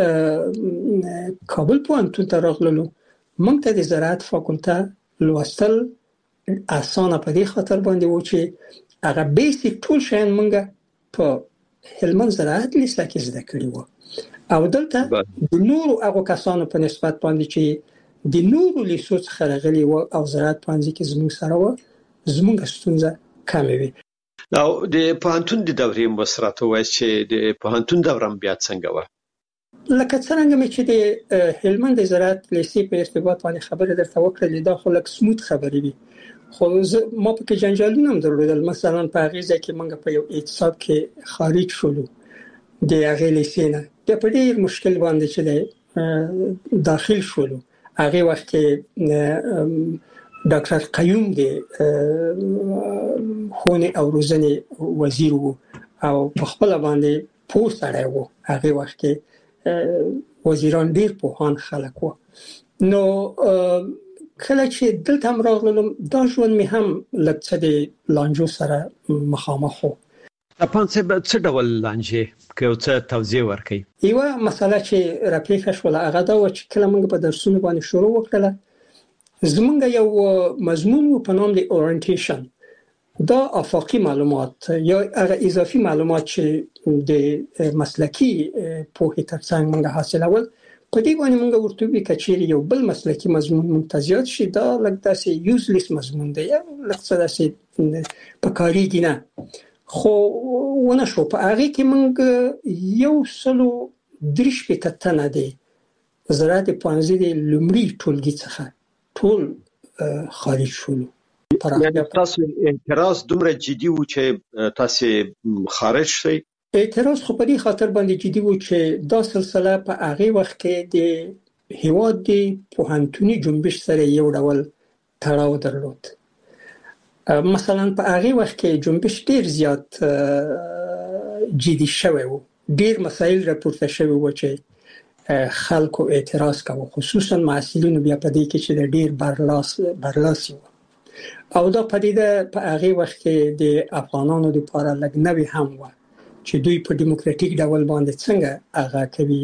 کابل پوهنتون ته راغللو موږ ته د زراعت فاکولته لوستل اسانه په دې خاطر باندې و چې هغه بیسیک ټول شیان موږ په هلمند زراعت لیسه کې زده کړي وو او دلته د نورو هغو کسانو په نسبت باندې چې د نورو لیسو څخه راغلي وو او زراعت پوهنځي کې زموږ سره وو زموږ ستونزه کمې وي. او د پوهنتون د دورې مو سره ته وایي چې د پوهنتون دوره بیا څنګه وه؟ لکه څنګه مې چې د هلمند د زراعت لیسې په ارتباط باندې خبره درته وکړه دا خو لک سموت خبرې دي خو ما په کې جنجالونه هم درلودل مثلا په هغه ځای کې موږ په یو اعتصاب کې خارج شولو د هغه لیسې نه د په ډیر مشکل باندې چې داخل شولو هغه وخت کې ډاکټر قیوم د خونه او روزنه وزیر وو او په خپل باندې پوه سره وو هغه وخت کې وزیران ډیر په هان خلک وو نو کله چې دلته هم راغلم دا ژوند می هم لکه د لانجو سره مخامخ وو تاسو به څه ډول لانجه کې او څه توضیح ورکړئ یو مسله چې راپېښه شوه هغه دا و چې کله موږ په درسونو باندې شروع وکړه زمونږ یو مضمون په نوم دی اورینټیشن دا افاقی معلومات یا هغه اضافي معلومات چې د مسلکی پوهې ترڅنګ موږ حاصلول په دې باندې موږ ورته وی کچېری یو بل مسلکی مضمون ممتازیات شي دا لکه داسې یوزلیس مضمون دی لکه داسې په کاریږي نه خو ونه شو په هغه کې موږ یو سلو درش په تنه دی زراعت پانزي د لومړي ټولګي څخه ټول خارج شول یعنی تاسو اعتراض دومره جدي و چې تاسو خارج شئ اعتراض خو په دې خاطر باندې جدي و چې دا سلسله په هغه وخت کې د هیواد د پوهنتوني جنبش سره یو ډول تړاو درلود مثلا په هغه وخت کې جنبش ډیر زیات جدي شوی و ډیر مسایل راپورته شوی و چې خلکو اعتراض کوي خصوصا محصلین بیا په دې کې چې د ډیر برلاس برلاسي او دا پدیده په هغه وخت کې د افغانانو لپاره لګنوي هم و چې دوی په دیموکراتیک ډول باندې څنګه هغه کوي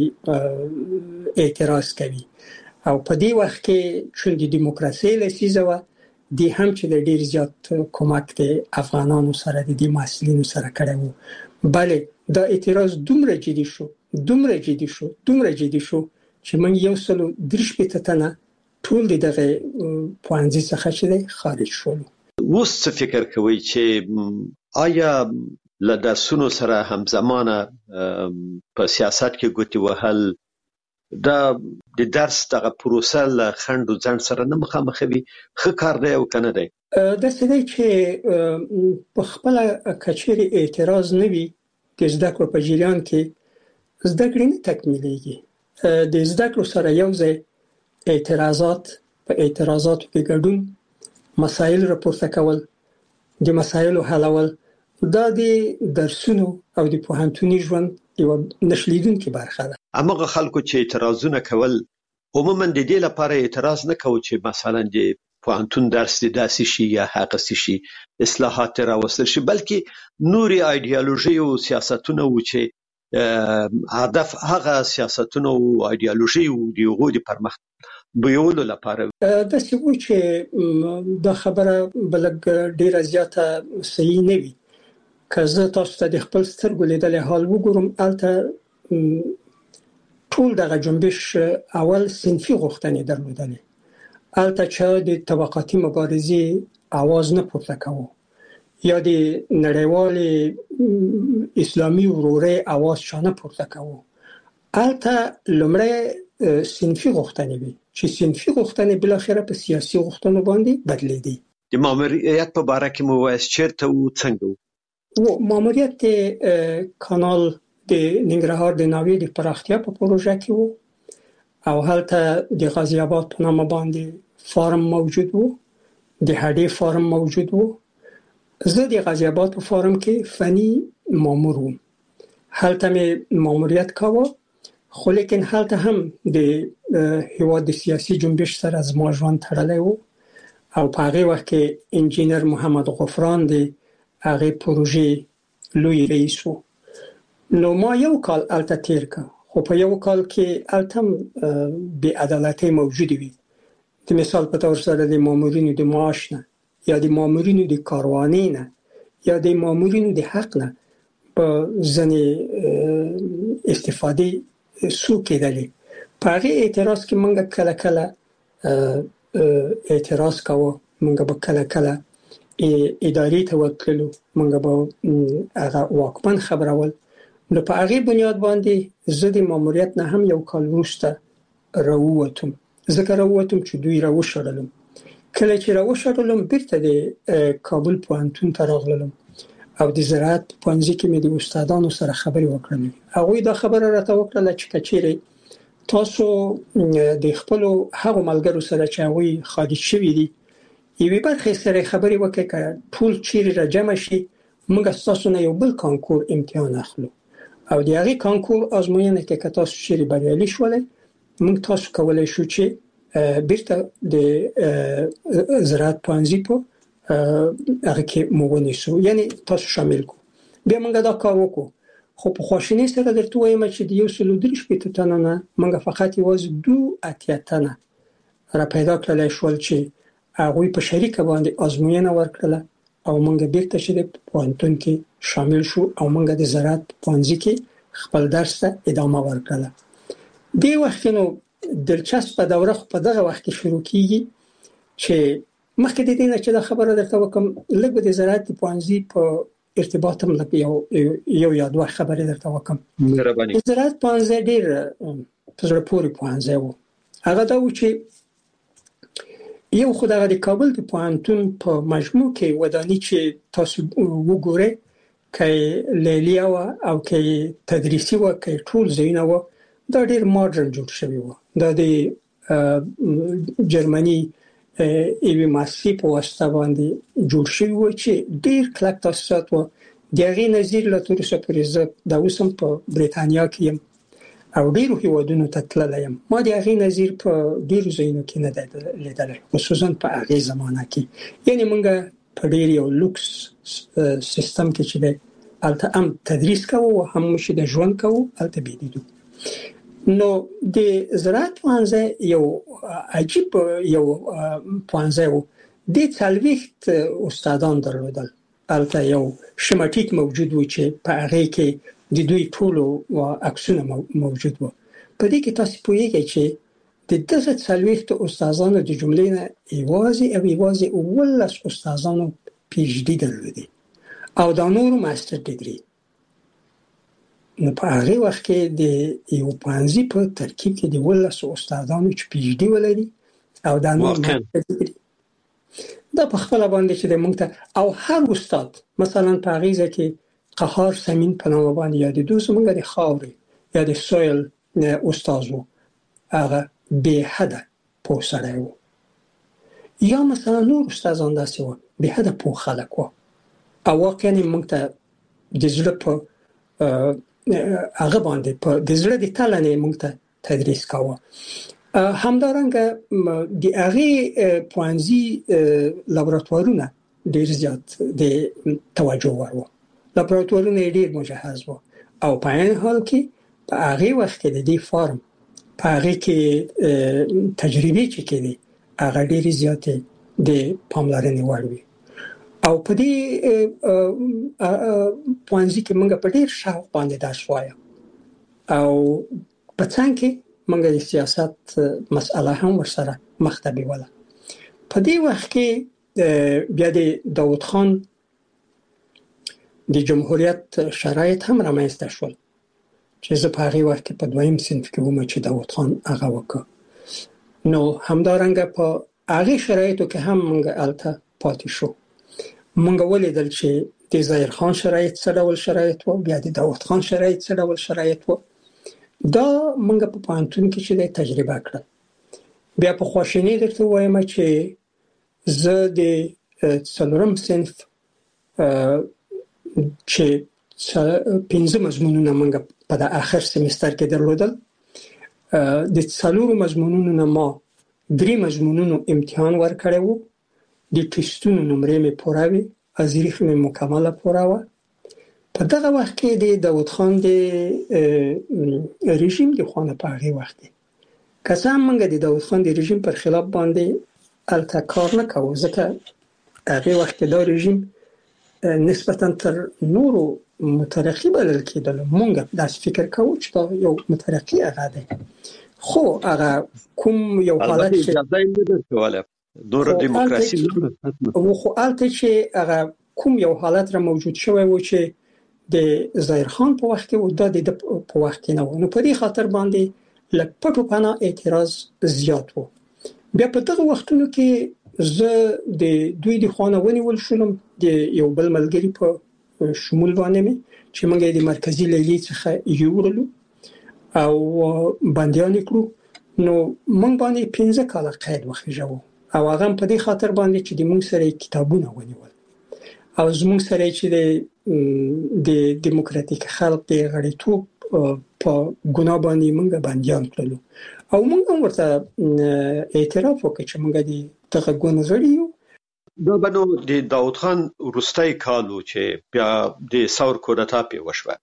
اعتراض کوي او په دې وخت کې چې د دیموکراسي لسیزه و د هم چې د ډیر زیات کومک د افغانانو سره د محصلینو سره کړو بله دا اعتراض دومره جدي شو دومره جدي شو دومره جدي شو چې من یو سلو درش په تنه ټول دغه پوانځي څخه چې خارج شول اوس څه فکر کوي چې آیا لدا سونو سره همزمانه په سیاست کې ګوتې وهل دا د درس دغه پروسه له خند او ځند سره نه مخامخوي خه کار دی او کنه دی د سړي چې په خپل کچېری اعتراض نه وي د زده کړو په جریان کې زده کړې نه تکمیلېږي د زده کړو سره یو ځای اعتراضات په اعتراضاتو کې ګډون مسایل راپورته کول د مسایلو حلول دا د درسونو او د پوهنتوني ژوند یو نشلیدونکې برخه ده امغه خلکو چې اعتراضونه کول عموما د دې لپاره اعتراض نه کوي چې مثلا د پوهنتون درس د داسې شي یا حق شي اصلاحات راوستل شي بلکې نوري ایدئولوژي او سیاستونه و چې هدف هغه سیاستونه او ایدئولوژي او د غوډي پرمخ بیولو لپاره د څه چې د خبره بلګ ډیره زیاته صحیح نه وي کزه تاسو ته د خپل سترګو لیدل حال وګورم الته ټول دغه جنبش اول صنفي غوښتنې درلودلې الته چې د طبقاتي مبارزې आवाज نه پورته کاوه یا د نړیوال اسلامي وروري आवाज شانه پورته کاوه الته لمړی صنفي غوښتنې وي چې صنفي غوښتنې بل اخره په سیاسي غوښتنو باندې بدلېدي د ماموریت په اړه کې مو وایي چیرته و څنګه و ماموریت کانال د ننګرهار د ناوې د پراختیا په پروژه کې وو او هلته د غازی آباد په نامه باندې فارم موجود وو د هډې فارم موجود وو زه د غازی آباد په فارم کې فني مامور وم هلته مې ماموریت کاوه خو لیکن هلته هم د هیواد د سیاسي جنبش سره زما ژوند تړلی وو او په هغه وخت کې انجینر محمد غفران دی هغه پروژې لوی رئیس وو نو ما یو کال الته تیر کا خو په یو کال کې الته بې عدالتي موجود وي د مثال په تور سره د مامورینو د معاش نه یا د مامورینو د کارواني نه یا د مامورینو د حق نه په ځنې استفاده سو کېدلې په هغه اعتراض کې مونږ کله کله اعتراض کاوه مونږ به کله کله ادارې ته وکړو مونږ به هغه واکمن خبرول نو په هغه بنیاد باندې زه د ماموریت نه هم یو کال وروسته راووتم. ځکه راووتم چې دوی راوشړلم. کله چې راوشړلم بیرته د کابل پوهنتون ته راغلم او د زراعت پوهنځي کې مې د استادانو سره خبرې وکړلې. هغوی دا خبره راته وکړله چې کچېرې تاسو د خپل هغو ملګرو سره چې هغوی خارج شوي دي یوې برخې سره خبرې وکړئ که ټول چیرې را جمع شي موږ ستاسو نه یو بل کانکور امتحان اخلو او د هغې کانکور ازموینه کې که تاسو چیرې بریالي شولئ موږ تاسو کولی شو چې بیرته د زراعت پوهنځي په هغه کې مو ونیسو، یعنی تاسو شامل کو. بیا موږ دا کار وکړو. خو په خواشینۍ سره درته وایم چې د یو سل او درې شپېته تنو نه موږ فقط یوازې دوه اتیا تنه را پیدا کړلی شول چې هغوی په شریکه باندې ازموینه ورکړله او موږ بیرته چې د پوهنتون کې شامل شو او موږ د زراعت پوهنځي کې خپل درس ته ادامه ورکړله. دې وخت نو دلچسپه دوره خو په دغه وخت کې شروع کیږي چې مخکې د دې نه چې دا خبره درته وکم لږ د زراعت پوهنځي په ارتباط هم لکه یو یو یا دوه خبرې درته وکم. مهرباني. زراعت پوهنځی ډېر په زړه پورې پوهنځی و. هغه دا و چې یو خو دغه د کابل د پوهنتون په مجموع کې وداني چې تاسو وګورئ که لیلیه وه او که تدریسي وه که ټول ځایونه وه دا ډېر ماډرن جوړ شوي وه. دا د جرمني ایوی مؤسسې په واسطه باندې جوړ شوی و چې ډېر کلک تاسیسات و. د هغې نظیر لا تر اوسه پورې زه دا اوس هم په بریتانیا کې یم او ډېرو هېوادونو ته تللی یم. ما د هغې نظیر په ډېرو ځایونو کې نه دی لیدلی، خصوصا په هغې زمانه کې. یعنې موږ په ډېر یو لوکس سیستم کې چې دی هلته هم تدریس کوو او هم چې د ژوند کوو هلته بېدیدو. نو د زراعت پوهنځی یو عجیب یو پوهنځی و. د څلوېښت استادان درلودل. هلته یو شمټیک موجود و چې په هغې کې د دوی ټولو عکسونه موجود و. په دې کې تاسو پوهیږئ چې د دغه څلوېښتو استادانو د جملې نه یوازې او یوازې اوولس استادانو پی ایچ ډي درلودې او دا نورو ماستر ډیګري. نو په هغې وخت کې د یو پوهنځي په ترکیب کې د اوولسو استادانو چې پی ایچ ډي ولري او دا نور ماستر ډیګري دا په خپله باندې چې د موږ ته او هر استاد مثلا په هغې ځای کې قهار سمین په نامه باندې یادېدو زموږ د خاورې یا د سویل استاد و. هغه بې حده پوه سړی و. یا مثلا نور استادان داسې و بې حده پوه خلک و او واقعا موږ ته د زړه په هغه باندې په د زړه د تله نه موږ ته تدریس کاوه. همدارنګه د هغې پوهنځي لابراتوارونه ډېر زیات د توجه وړ وو. لابراتوارونه یې ډېر مجهز وو او په عین حال کې په هغې وخت کې د دې فارم په هغې کې تجربې چې کېدې هغه ډېرې زیاتې د پاملرنې وړ وي. او په دې پوهنځي کې موږ په ډېر شوق باندې درس وایو او په څنګ کې موږ د سیاست مسأله هم ورسره مخ ته بیوله. په دې وخت کې بیا د داود خان د جمهوریت شرایط هم رامنځته شول چې زه په هغې وخت کې په دویم صنف کې وم چې داود خان هغه وکړ. نو همدارنګه په هغې شرایطو کې هم موږ هلته پاتې شو. موږ ولیدل چې د ظاهر خان شرایط څه ډول شرایط و، بیا د داود خان شرایط څه ډول شرایط و. دا موږ په پوهنتون کې چې د تجربه کړل. بیا په خواشینۍ درته وایم چې زه د څلورم صنف چې پنځه مضمونونه موږ په د آخر سمستر کې درلودل، د څلورو مضمونونو نه ما درې مضمونونو امتحان ورکړی و. د ټیسټونو نمرې مې پوره وې، ازریخ مې مکمله پوره وه. په دغه وخت کې د داود خان د رژیم د خوا نه په هغې وخت کې که څه هم موږ د داود خان د رژیم پر خلاف باندې هلته کار نه کوو ځکه هغې وخت کې دا رژیم نسبتا تر نورو مترقي بلل کېدل. موږ داسې فکر کوو چې دا یو مترقي هغه دی، خو هغه کوم یو حالت چې دوره دیموکراسي و خو هلته چې هغه کوم یو حالت را موجود شوی و چې د ظاهر خان په وخت کې او د په وخت کې نه و. نو په دې خاطر باندې لکه پټو پنا اعتراض زیات و. بیا په دغه وختونو کې زه د دوی د خوانه ونیول شوم د یو بل ملګری په شمول باندې مې چې موږ د مرکزی لیلې څخه یوړلو او باندې کړو. نو موږ باندې پنځه کاله قید وخیژو او هغه په دې خاطر باندې چې د موږ سره کتابونه ونیول او زموږ سره چې د د دیموکراتیک خلق د غړیتوب په ګناه باندې موږ باندې کړلو او موږ هم ورته اعتراف وکړ چې موږ د دغه ګوند غړي یو. دا بنو د داود خان روستای کالو چې بیا د ثور کودتا په وشوه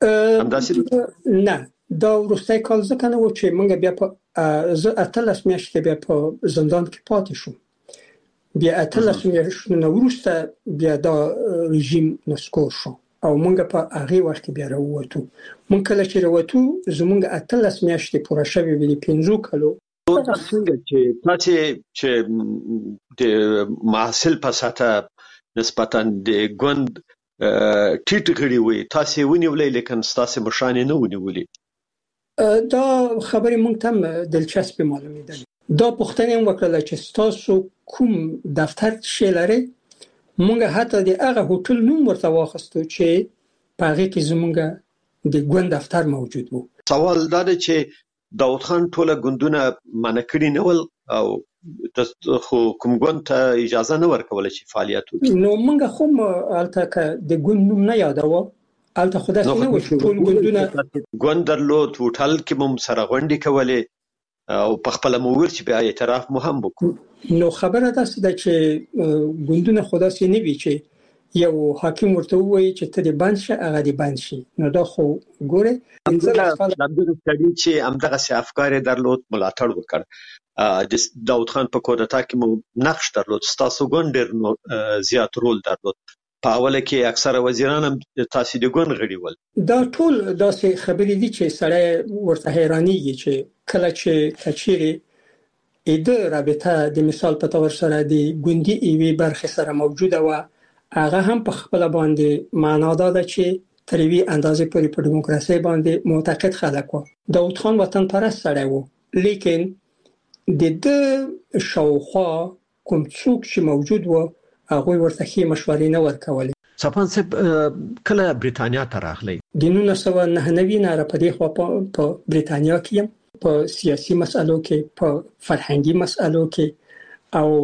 همداسې نه دا روستای کال ځکه نه و چې موږ بیا په زه اتلس میاشتې بیا په زندان کې پاتې شوم. بیا اتلس میاشتې نو وروسته بیا دا رژیم نسکور شو او موږ په هغه وخت بیا راووتو. موږ کله چې راووتو زموږ اتلس میاشتې پوره شوې وې د پنځو کالو. څنګه چې تاسو چې د محصل په ساته نسبتا د ګوند ټیټ غړي وي تاسو ونیولې لیکن تاسو مشانه نه ونیولې. دا خبرې مونږ ته دلچسپ معلومیدل. دا پوښتنه وکړه چې تاسو کوم دفتر شلره مونږ حتی د هغه هوټل نوم ورته واخستو چې په هغه کې زمونږ د ګوند دفتر موجود وو. سوال دا دی چې داود خان ټوله ګوندونه منع کړی نه ول او د خو کوم ګوند ته اجازه نه ورکول چې فعالیت وکړي. نو مونږ خو البته د ګوند نوم نه یادو البته خدای څنګه و ټول ګوندونه ګوند درلود هوټل کې مم سره غونډې کولې او په خپل مور چې بیا اعتراف مو هم وکړو. نو خبره ده چې ګوندونه خدای سي نه وی چې یو حاکم ورته وایي چې ته د بند شه هغه د بند شي. نو دا خو ګوره همدغه ستړي چې همدغه سي افکار درلود ملاتړ وکړ. د داود خان په کودتا کې مو نقش درلود تاسو ګوند ډېر زیات رول درلود. په اوله کې اکثره وزیران هم تاسو د ګوند غړي ول. دا ټول داسې خبرې دي چې سړی ورته حیرانېږي چې کله چې کچيري اې د رابطه د مثال په تور سره د ګوندي ایوي برخه سره موجوده و هغه هم په خپل باندې معنا ده چې تروي اندازې پورې په دیموکراسي باندې معتقد خلک و. داود خان وطن پرست سړی و لیکن د د شاوخوا کوم څوک چې موجود و هغه ورته هیڅ مشورې نه ورکولې. سپان صاحب کله بریتانیا ته راغلی د نولس سوه نهه نوي نه را پدې خو په بریتانیا کې په سیاسي مسالو کې په فرهنګي مسالو کې او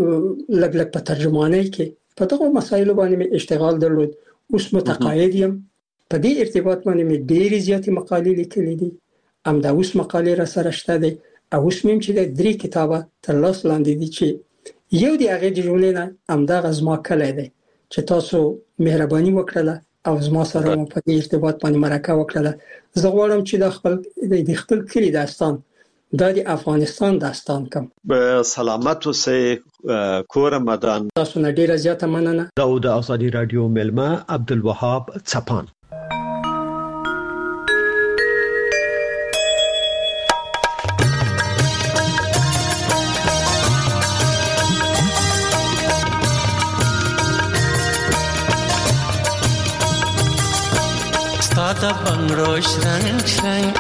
لګ لګ په ترجمانۍ کې په دغه مسایلو باندې اشتغال درلود. اوس متقاعد یم په دې ارتباط باندې مې ډېرې زیاتې مقالې لیکلې دي. ام دا اوس مقالې را سره شته دي او اوس مې چې د درې کتابه تر لاس لاندې دي چې یو دی هغه د جملې نه ام دا غزما کله دی چې تاسو مهرباني وکړه او زما سره په دې ارتباط باندې مرکه وکړه. زه غواړم چې د خپل د خپل کلی داستان د افغانستان داستان کوم. سلامت اوسئ کور مدان. تاسو نه ډیره زیاته مننه. دا د ازادي رادیو ملما عبدالوهاب چپان. Stada bangro shrang shrang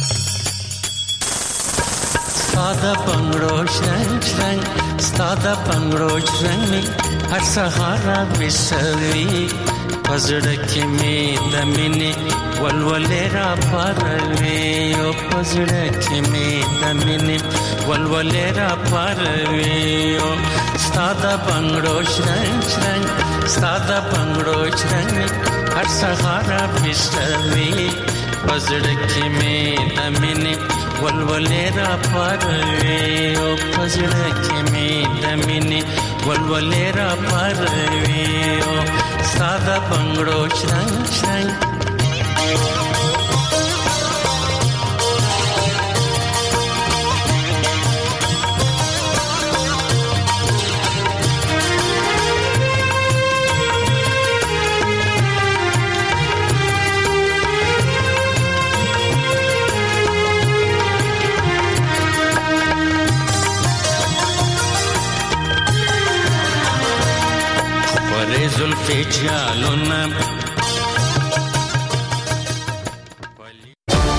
Stada bangro shrang shrang Stada bangro shrang har sahara bisavi pazdak me damine walwalera parve o pazdak me damine walwalera parve o Stada bangro shrang shrang Stada bangro shrang har sahara bisavi pazdak me damine walwalera parve o pazdak me damine walwalera parve o sada bangro shrang shrang zulfi jaluna